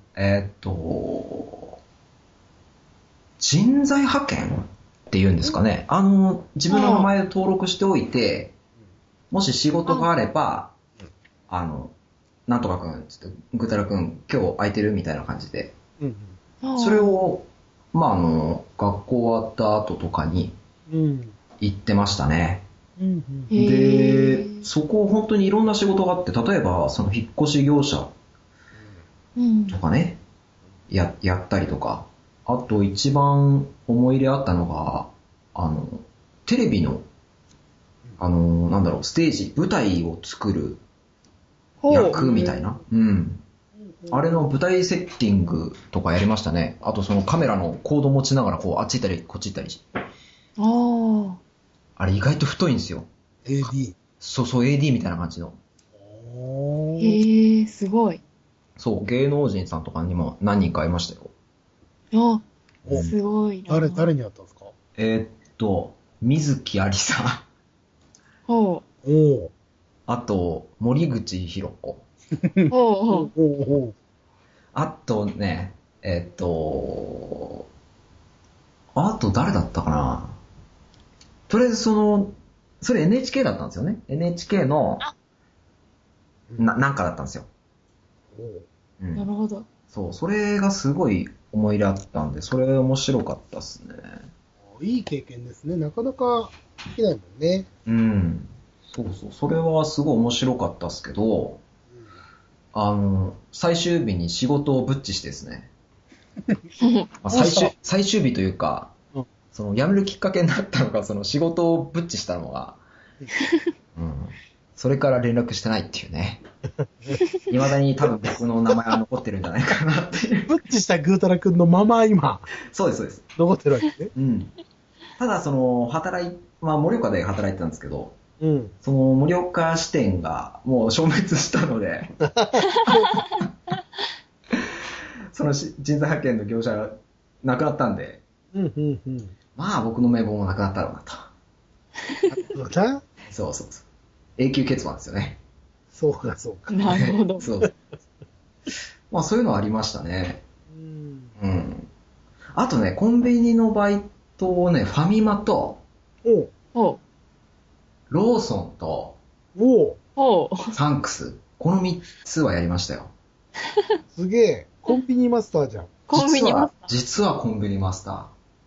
人材派遣っていうんですかね。自分の名前を登録しておいて、もし仕事があれば、なんとかくん、ぐたらくん、今日空いてるみたいな感じで。それを、学校終わった後とかに、行ってましたね。で、そこ本当にいろんな仕事があって、例えば、その引っ越し業者とかね、やったりとか、あと一番思い入れあったのが、テレビの、ステージ、舞台を作る役みたいな。あれの舞台セッティングとかやりましたね。あとそのカメラのコード持ちながらこうあっち行ったりこっち行ったり。あれ意外と太いんですよ。 AD？ そう、AD みたいな感じの。 すごい。 そう、芸能人さんとかにも何人かいましたよ。 すごいな。誰に会ったんですか？ 水木有さん。あと、森口博子。あとね、あと誰だったかな。とりあえずそれ NHK だったんですよね。NHK の、なんかだったんですよ。 なるほど。 そう、それがすごい思い入れあったんで、それ面白かったっすね。 いい経験ですね。なかなかできないもんね。 うん。そうそう。それはすごい面白かったっすけど、最終日に仕事をブッチしてですね。まあ最終日というか、その辞めるきっかけになったのが、その仕事をブッチしたのが、うん、それから連絡してないっていうね。未だに多分僕の名前は残ってるんじゃないかなっていう。 ブッチしたグータラ君のまま今。 そうです、そうです。 残ってるわけね。 うん。ただ、盛岡で働いてたんですけど、 うん。 その盛岡支店がもう消滅したので、その人材派遣の業者がなくなったんで、まあ僕の名簿もなくなったろうなと。そうそうそう。永久欠番ですよね。 そうか、そうか。 なるほど。 そう。まあそういうのはありましたね。うん。あとね、コンビニのバイトをね、ファミマと、ローソンと、サンクス。この3つはやりましたよ。 すげえ。コンビニマスターじゃん。 コンビニマスター。 実はコンビニマスタ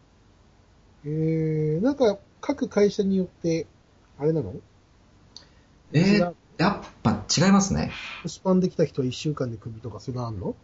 ー。なんか、各会社によって、あれなの？ やっぱ違いますね。 腰パンできた人は1週間でクビとかそういうのあんの？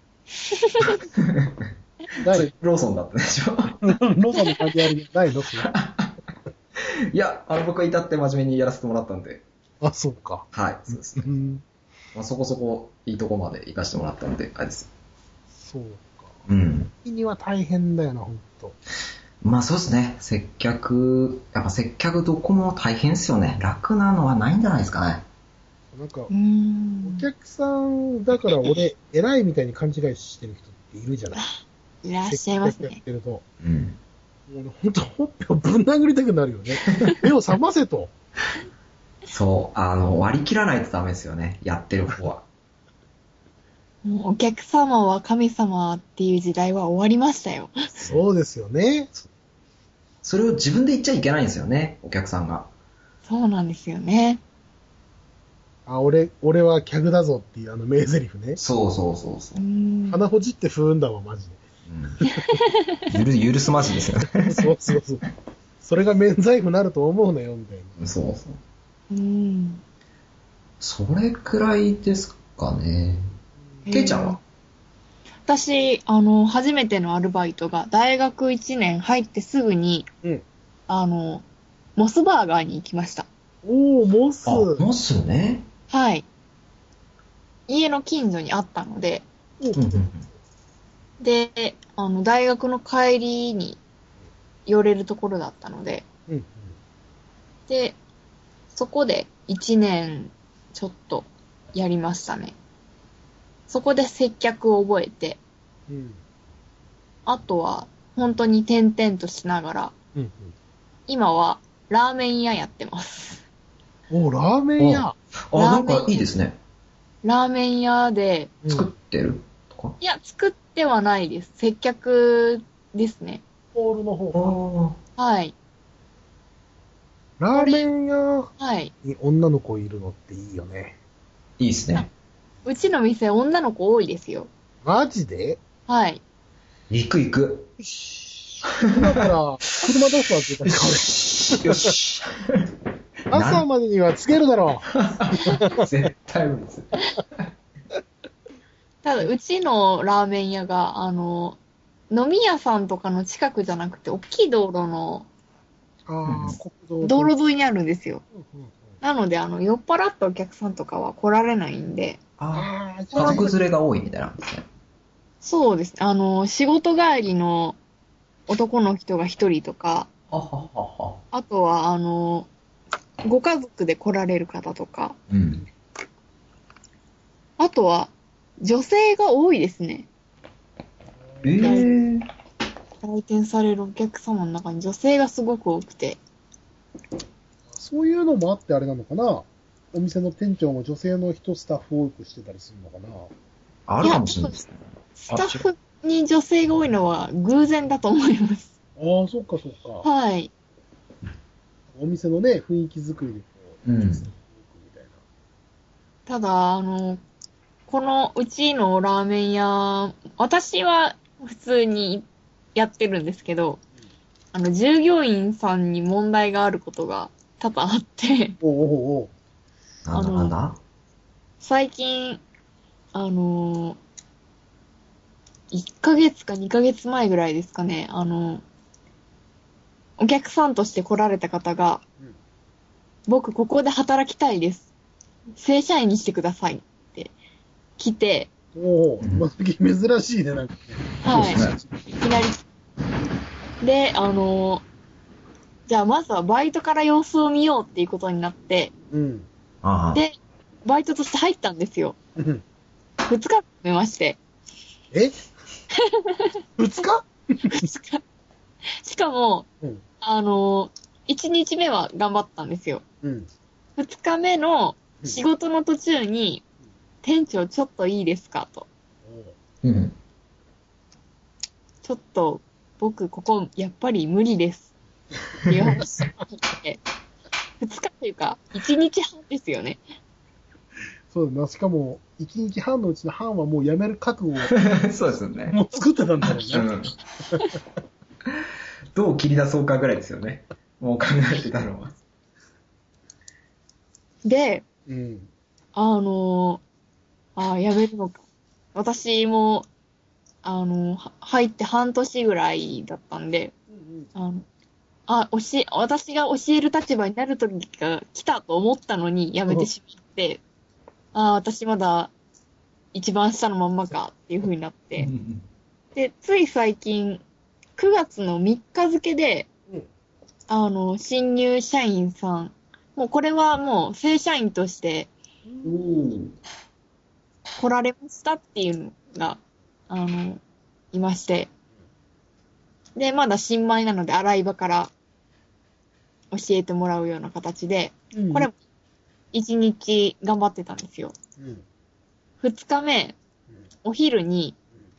ローソンだったでしょ。 ローソンの関係あるないの？ いや、僕は至って真面目にやらせてもらったんで。 あ、そうか。 はい、そうですね。まあ、そこそこいいとこまで行かせてもらったんで、あれです。 そうか。 うん。 コンビニは大変だよな、ほんと。 まあそうですね。やっぱ接客どこも大変ですよね。楽なのはないんじゃないですかね。 なんか、お客さんだから俺、偉いみたいに勘違いしてる人っているじゃない。 いらっしゃいますね。 やってると。 うん。 もうほんと、ほっぺをぶん殴りたくなるよね。目を覚ませと。 そう、割り切らないとダメですよね。やってる方は。 もうお客様は神様っていう時代は終わりましたよ。 そうですよね。 それを自分で言っちゃいけないんですよね、お客さんが。 そうなんですよね。 俺は客だぞっていう名台詞ね。 そう。 鼻ほじって踏んだわ、マジで。許すまじですよね。 そう。それが免罪符になると思うなよ、みたいな。 そう。それくらいですかね。ケイちゃんは？ 私、初めてのアルバイトが大学1年入ってすぐに、モスバーガーに行きました。 モス。 モスね。 はい。家の近所にあったので、で、大学の帰りに寄れるところだったので、で、そこで1年ちょっとやりましたね。そこで接客を覚えて、あとは本当に転々としながら、今はラーメン屋やってます。 ラーメン屋。 なんかいいですね。 ラーメン屋で。 作ってるとか？ いや、作ってはないです。接客ですね。 ホールの方か。はい。 ラーメン屋に女の子いるのっていいよね。 いいですね。 うちの店女の子多いですよ。 マジで？ はい。 行く。 今から車出すわって言ったらよし。 朝までにはつけるだろう。絶対無理です。 ただ、うちのラーメン屋が、飲み屋さんとかの近くじゃなくて、大きい道路の、道路沿いにあるんですよ。なので、酔っ払ったお客さんとかは来られないんで。 家族連れが多いみたいなんですね。 そうです。仕事帰りの男の人が一人とか、あとは、ご家族で来られる方とか、あとは、女性が多いですね。来店されるお客様の中に女性がすごく多くて。 そういうのもあってあれなのかな？お店の店長も女性の人スタッフ多くしてたりするのかな？ あるかもしれないですね。 スタッフに女性が多いのは偶然だと思います。 そっか。 はい。 お店のね、雰囲気作りでみたいな。 ただ、このうちのラーメン屋、私は普通にやってるんですけど、 従業員さんに問題があることが多々あって、 なんだ最近、1ヶ月か2ヶ月前ぐらいですかね、お客さんとして来られた方が、僕ここで働きたいです。正社員にしてくださいって来て、 珍しいね、なんかね。 はい。いきなり。で、じゃあまずはバイトから様子を見ようっていうことになって、で、バイトとして入ったんですよ。2日目まして。 2日 ?2 日。しかも、1日目は頑張ったんですよ。2日目の仕事の途中に、店長ちょっといいですかと。ちょっと、僕ここやっぱり無理です。っていう話を聞いて、2日というか、1日半ですよね。 そうだな、しかも、1日半のうちの半はもう辞める覚悟を。 そうですよね。 もう作ってたんだろうね。 どう切り出そうかぐらいですよね。もう考えてたのは。 で、辞めるのか。私も、入って半年ぐらいだったんで、私が教える立場になる時が来たと思ったのに辞めてしまって、私まだ一番下のまんまかっていう風になって、で、つい最近、9月の3日付で、新入社員さん、もうこれはもう正社員として来られましたっていうのが、いまして。で、まだ新米なので洗い場から教えてもらうような形で、これ、1日頑張ってたんですよ。2日目、お昼に、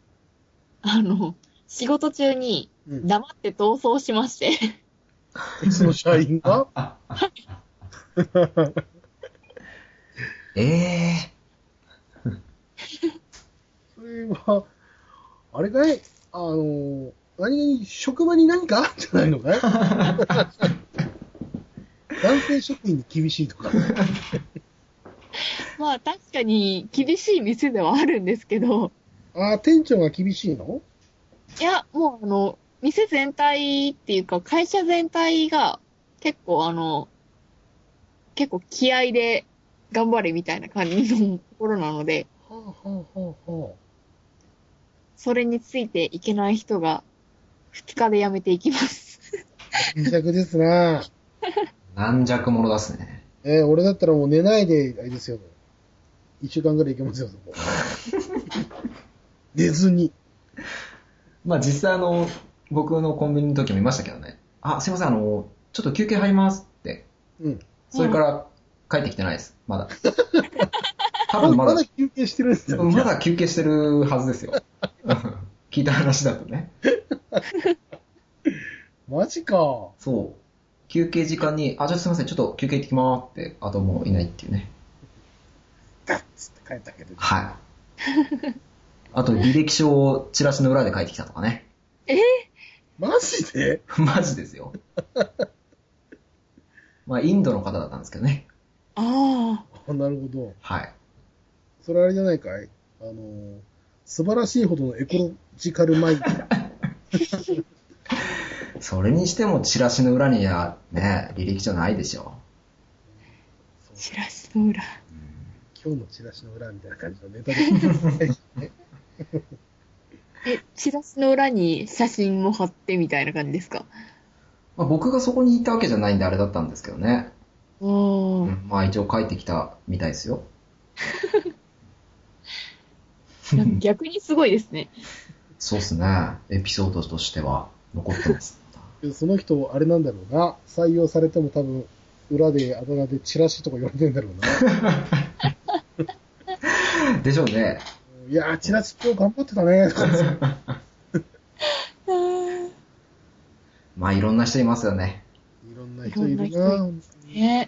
仕事中に黙って逃走しまして。 その社員がそれは、あれかい職場に何かあるんじゃないのかい男性職員に厳しいとか。 まあ確かに厳しい店ではあるんですけど。 店長が厳しいの？ いや、もう店全体っていうか会社全体が結構気合で頑張れみたいな感じのところなので。それについていけない人が2日で辞めていきます。 軟弱ですなぁ。 軟弱者だっすね。 俺だったらもう寝ないで、あれですよ。1週間ぐらいいけますよ、そこ。寝ずに。 まあ実際僕のコンビニの時もいましたけどね。すいません、ちょっと休憩入りますって。それから帰ってきてないです。まだ。多分まだ休憩してるんですよ。 まだ休憩してるはずですよ。聞いた話だとね。 マジか。 そう。休憩時間に、ちょっとすいません、ちょっと休憩行ってきまーって、あともういないっていうね。 ガッツって帰ったけど。 はい。あと履歴書をチラシの裏で書いてきたとかね。 マジで？ マジですよ。まあ、インドの方だったんですけどね。 なるほど。 はい。 それあれじゃないかい？素晴らしいほどのエコロジカルマインド。 それにしてもチラシの裏にはね、履歴書ないでしょ。 チラシの裏。 今日のチラシの裏みたいな感じのネタですね。 チラシの裏に写真も貼ってみたいな感じですか？ 僕がそこにいたわけじゃないんであれだったんですけどね。まあ一応書いてきたみたいですよ。 逆にすごいですね。 そうっすね。エピソードとしては残ってます。 その人、あれなんだろうな。採用されても多分、裏で、あだ名でチラシとか言われてんだろうな。でしょうね。 いやー、チラシ今日頑張ってたね。 まあ、いろんな人いますよね。 いろんな人いるな。 ね。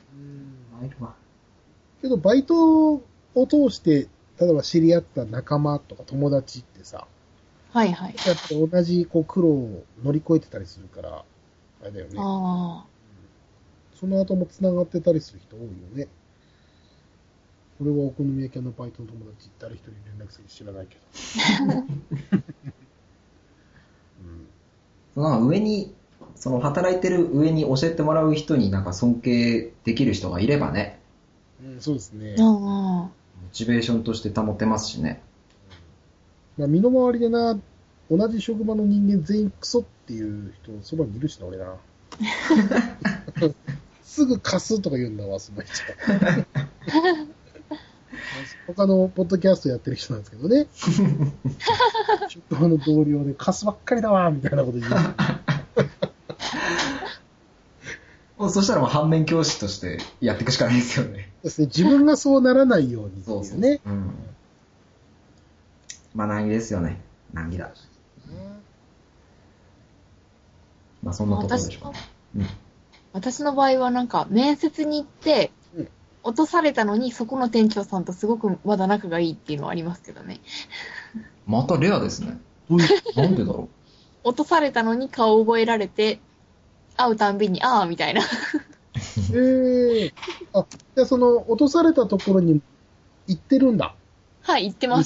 けど、バイトを通して、例えば知り合った仲間とか友達ってさ、 はいはい。 やっぱり同じ苦労を乗り越えてたりするから、 あれだよね。 あ。 その後も繋がってたりする人多いよね。俺はお好み焼き屋のバイトの友達誰一人連絡先知らないけど。 なんか上に、その働いてる上に教えてもらう人になんか尊敬できる人がいればね。 そうですね。 モチベーションとして保てますしね。 まあ身の回りでな、同じ職場の人間全員クソっていう人そばにいるしな、俺な。すぐ貸すとか言うんだわ、その人。他のポッドキャストやってる人なんですけどね。職場の同僚で貸すばっかりだわ、みたいなこと言う。そしたらもう反面教師としてやっていくしかないですよね。 ですね。自分がそうならないようにっていうね。そうそう。 まあ難儀ですよね。難儀だ。まあそんなところでしょうね。 私の場合はなんか面接に行って、落とされたのにそこの店長さんとすごくまだ仲がいいっていうのはありますけどね。 またレアですね。なんでだろう。落とされたのに顔覚えられて、会うたんびに、ああ、みたいな。 あ、じゃあその落とされたところに行ってるんだ。 はい、行ってます。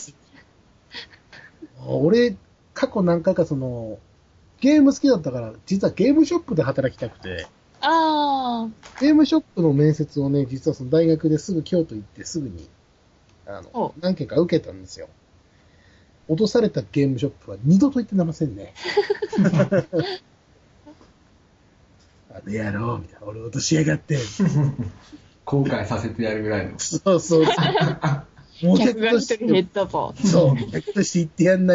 俺、過去何回かゲーム好きだったから、実はゲームショップで働きたくて。ゲームショップの面接をね、実はその大学ですぐ京都行ってすぐに、何件か受けたんですよ。落とされたゲームショップは二度と行ってなませんね。あの野郎みたいな、俺落としやがって。 後悔させてやるぐらいの。 そうそうそう。 もう客が一人減ったと。 そう、客として言ってやんない。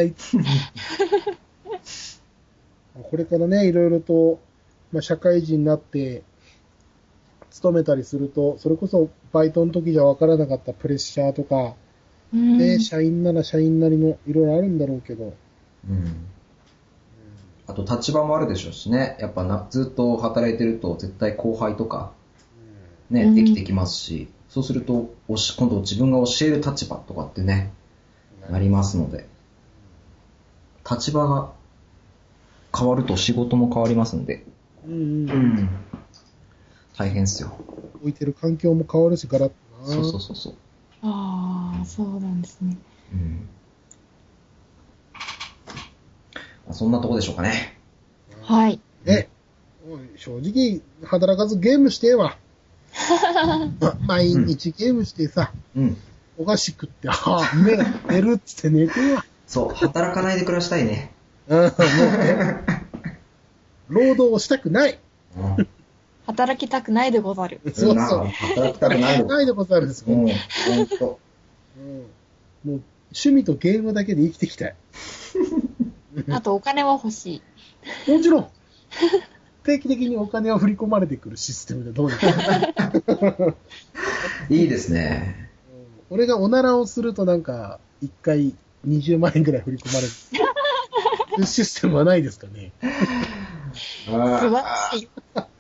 これからね、いろいろと、社会人になって、勤めたりすると、それこそバイトの時じゃ分からなかったプレッシャーとか、社員なら社員なりのいろいろあるんだろうけど。 あと立場もあるでしょうしね。やっぱずっと働いてると絶対後輩とか、ね、できてきますし、そうすると、今度自分が教える立場とかってね、なりますので、立場が変わると仕事も変わりますんで、大変ですよ。 置いてる環境も変わるし、ガラッとな。 そう。 ああ、そうなんですね。 そんなとこでしょうかね。 はい。 正直、働かずゲームしてえわ。毎日ゲームしてさ、お菓子食って、目が出るっつって寝てよ。 そう、働かないで暮らしたいね。 もうね、労働をしたくない。 働きたくないでござる。 そう。 働きたくないでござるんですよ。もう趣味とゲームだけで生きていきたい。 あとお金は欲しい。もちろん。定期的にお金を振り込まれてくるシステムでどうにか。 いいですね。 俺がおならをするとなんか、1回20万円ぐらい振り込まれるシステムはないですかね。 素晴らしい。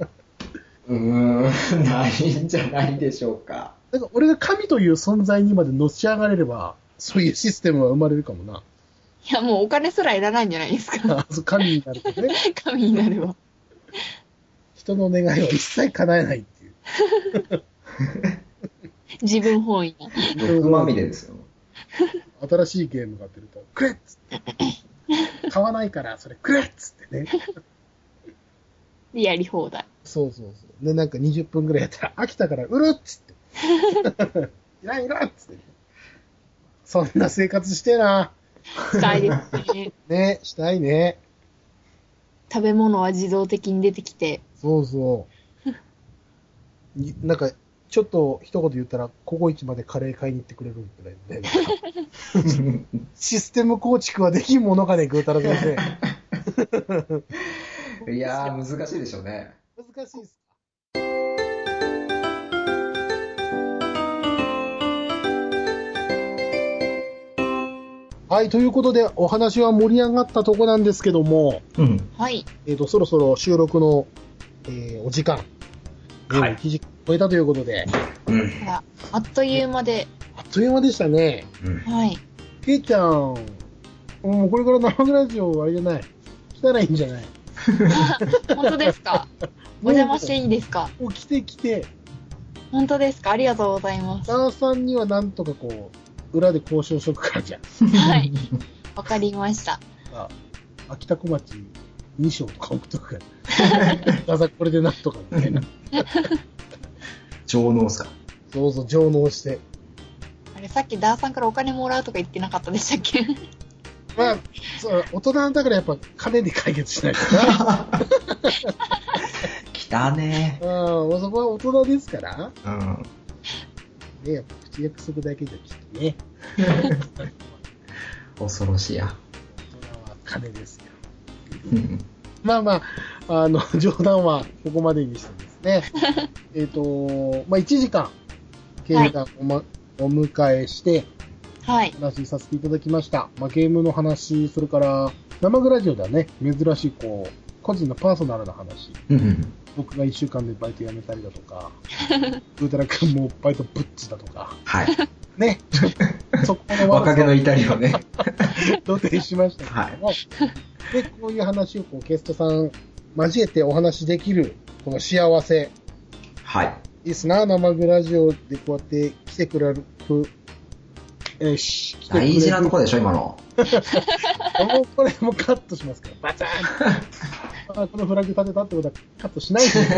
ないんじゃないでしょうか。 なんか俺が神という存在にまでのし上がれれば、そういうシステムは生まれるかもな。 いや、もうお金すらいらないんじゃないですか。 神になるとね。 神になれば。 人の願いは一切叶えないっていう。 自分本位な。 毒まみれですよ。 新しいゲームが出ると、くれっつって。買わないから、それくれっつってね。 で、やり放題。 そう。で、なんか20分くらいやったら、飽きたから売るっつって。いらんっつって。そんな生活してな。 したいですね。 ね、したいね。 食べ物は自動的に出てきて。 そう。なんか、ちょっと一言言ったら、ココイチまでカレー買いに行ってくれるんだよね。システム構築はできんものかね、ぐーたら先生。いやー、難しいでしょうね。 難しいっすか。はい、ということで、お話は盛り上がったとこなんですけども、 はい。 そろそろ収録の、お時間、 はい。 1時間超えたということで、 あっという間で。 あっという間でしたね。 はい。 ケイちゃん、もうこれから生ラジオあれじゃない。来たらいいんじゃない？ 本当ですか？お邪魔していいですか？ もう来て。 本当ですか？ありがとうございます。 ダーさんにはなんとかこう、裏で交渉しとくからじゃん。 はい。わかりました。 秋田小町2章とか送っとくから。ダーさんこれでなんとかみたいな。 上納っすか？ どうぞ上納して。 あれ、さっきダーさんからお金もらうとか言ってなかったでしたっけ？ まあ、そう、大人だからやっぱ金で解決しないとな。 来たね。 そこは大人ですから。 うん。 ね、やっぱ口約束だけじゃちょっとね。 恐ろしいや。 大人は金ですよ。まあ、冗談はここまでにしてですね。1時間、経過お迎えして、 はい。 話させていただきました。ゲームの話、それから、生グラジオではね、珍しい、個人のパーソナルな話。僕が1週間でバイト辞めたりだとか、グータラ君もバイトブッチだとか。 はい。 ね。 そこの若気の至りをね。 露呈しましたけども。はい。で、こういう話をゲストさん交えてお話できる、この幸せ。 はい。 いいっすな、生グラジオでこうやって来てくれる。 大事なとこでしょ、今の。 もうこれもカットしますから、バチャーンこのフラグ立てたってことはカットしないで。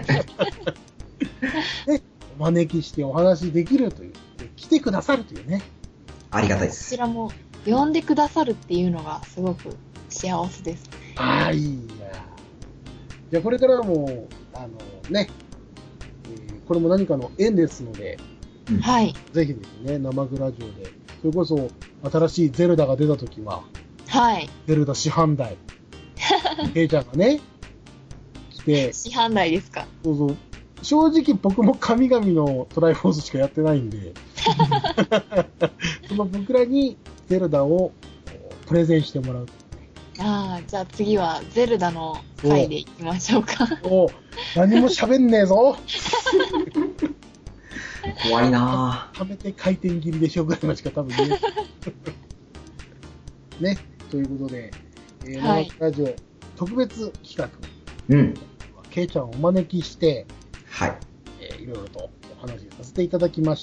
ね、お招きしてお話できるという、来てくださるというね。 ありがたいです。 こちらも呼んでくださるっていうのがすごく幸せです。 いいや。じゃあこれからも、ね、これも何かの縁ですので、 はい。 ぜひですね、生グラジオで、それこそ新しいゼルダが出たときは、 はい。 ゼルダ師範代、ケイちゃんがね、来て、 師範代ですか？ そう。正直僕も神々のトライフォースしかやってないんで、その僕らにゼルダをプレゼンしてもらう。 じゃあ次はゼルダの回で行きましょうか。 何も喋んねえぞ。 怖いなぁ。はめて回転切りでしょぐらいましか多分ね。ね。ということで、 はい、 ラジオ特別企画。ケイちゃんをお招きして、 はい。 いろいろとお話しさせていただきました。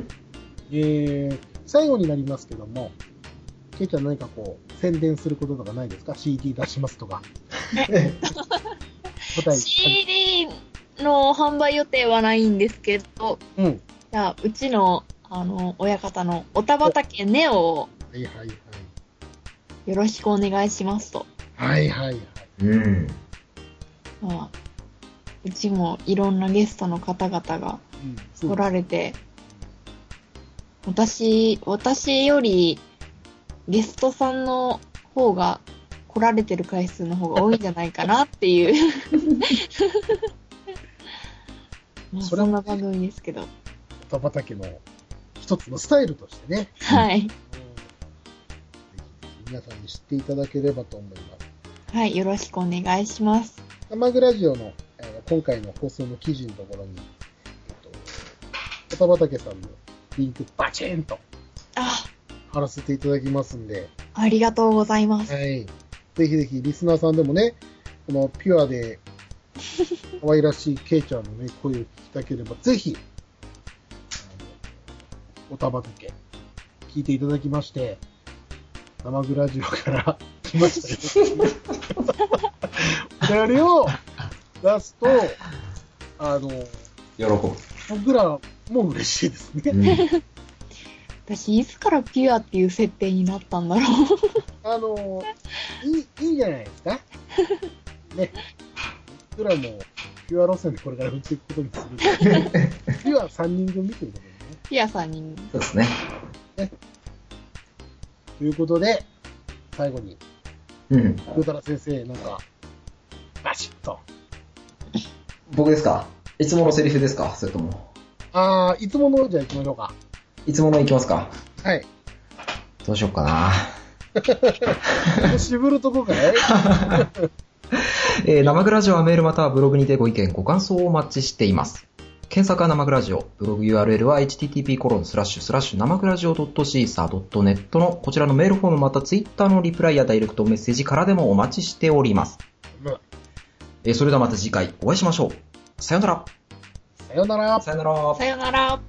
最後になりますけども、ケイちゃん何か宣伝することとかないですか？ CD 出しますとか。 CD の販売予定はないんですけど、じゃあ、うちの、親方のおたばたけネオを、よろしくお願いしますと。うちもいろんなゲストの方々が来られて、私よりゲストさんの方が来られてる回数の方が多いんじゃないかなっていう。そんな番組ですけど。 おたばたけの一つのスタイルとしてね。 はい。 皆さんに知っていただければと思います。 はい、よろしくお願いします。 生グラジオの今回の放送の記事のところに、おたばたけさんのリンクバチンと貼らせていただきますんで。 ありがとうございます。 はい。ぜひぜひリスナーさんでもね、このピュアで可愛らしいケイちゃんのね、声を聞きたければ、ぜひ、おたばたけ、聞いていただきまして、生グラジオから来ましたよ。お便りを出すと、 喜ぶ。 僕らも嬉しいですね。 私、いつからピュアっていう設定になったんだろう。 いいんじゃないですかね。僕らもピュア路線でこれから打っていくことにする。ピュア3人組ということでね。 ピュア3人組。 そうですね。 ということで、最後に、グータラ先生、なんか、バシッと。 僕ですか？いつものセリフですか？それとも。 いつものじゃあ行きましょうか。 いつもの行きますか？ はい。 どうしようかな。渋るとこかい生グラジオはメールまたはブログにてご意見、ご感想をお待ちしています。検索は生グラジオ。ブログ URL は http:// 生グラジオ .caesar.net のこちらのメールフォームまた Twitter のリプライやダイレクトメッセージからでもお待ちしております。 それではまた次回お会いしましょう。さよなら。 さよなら。 さよなら。 さよなら。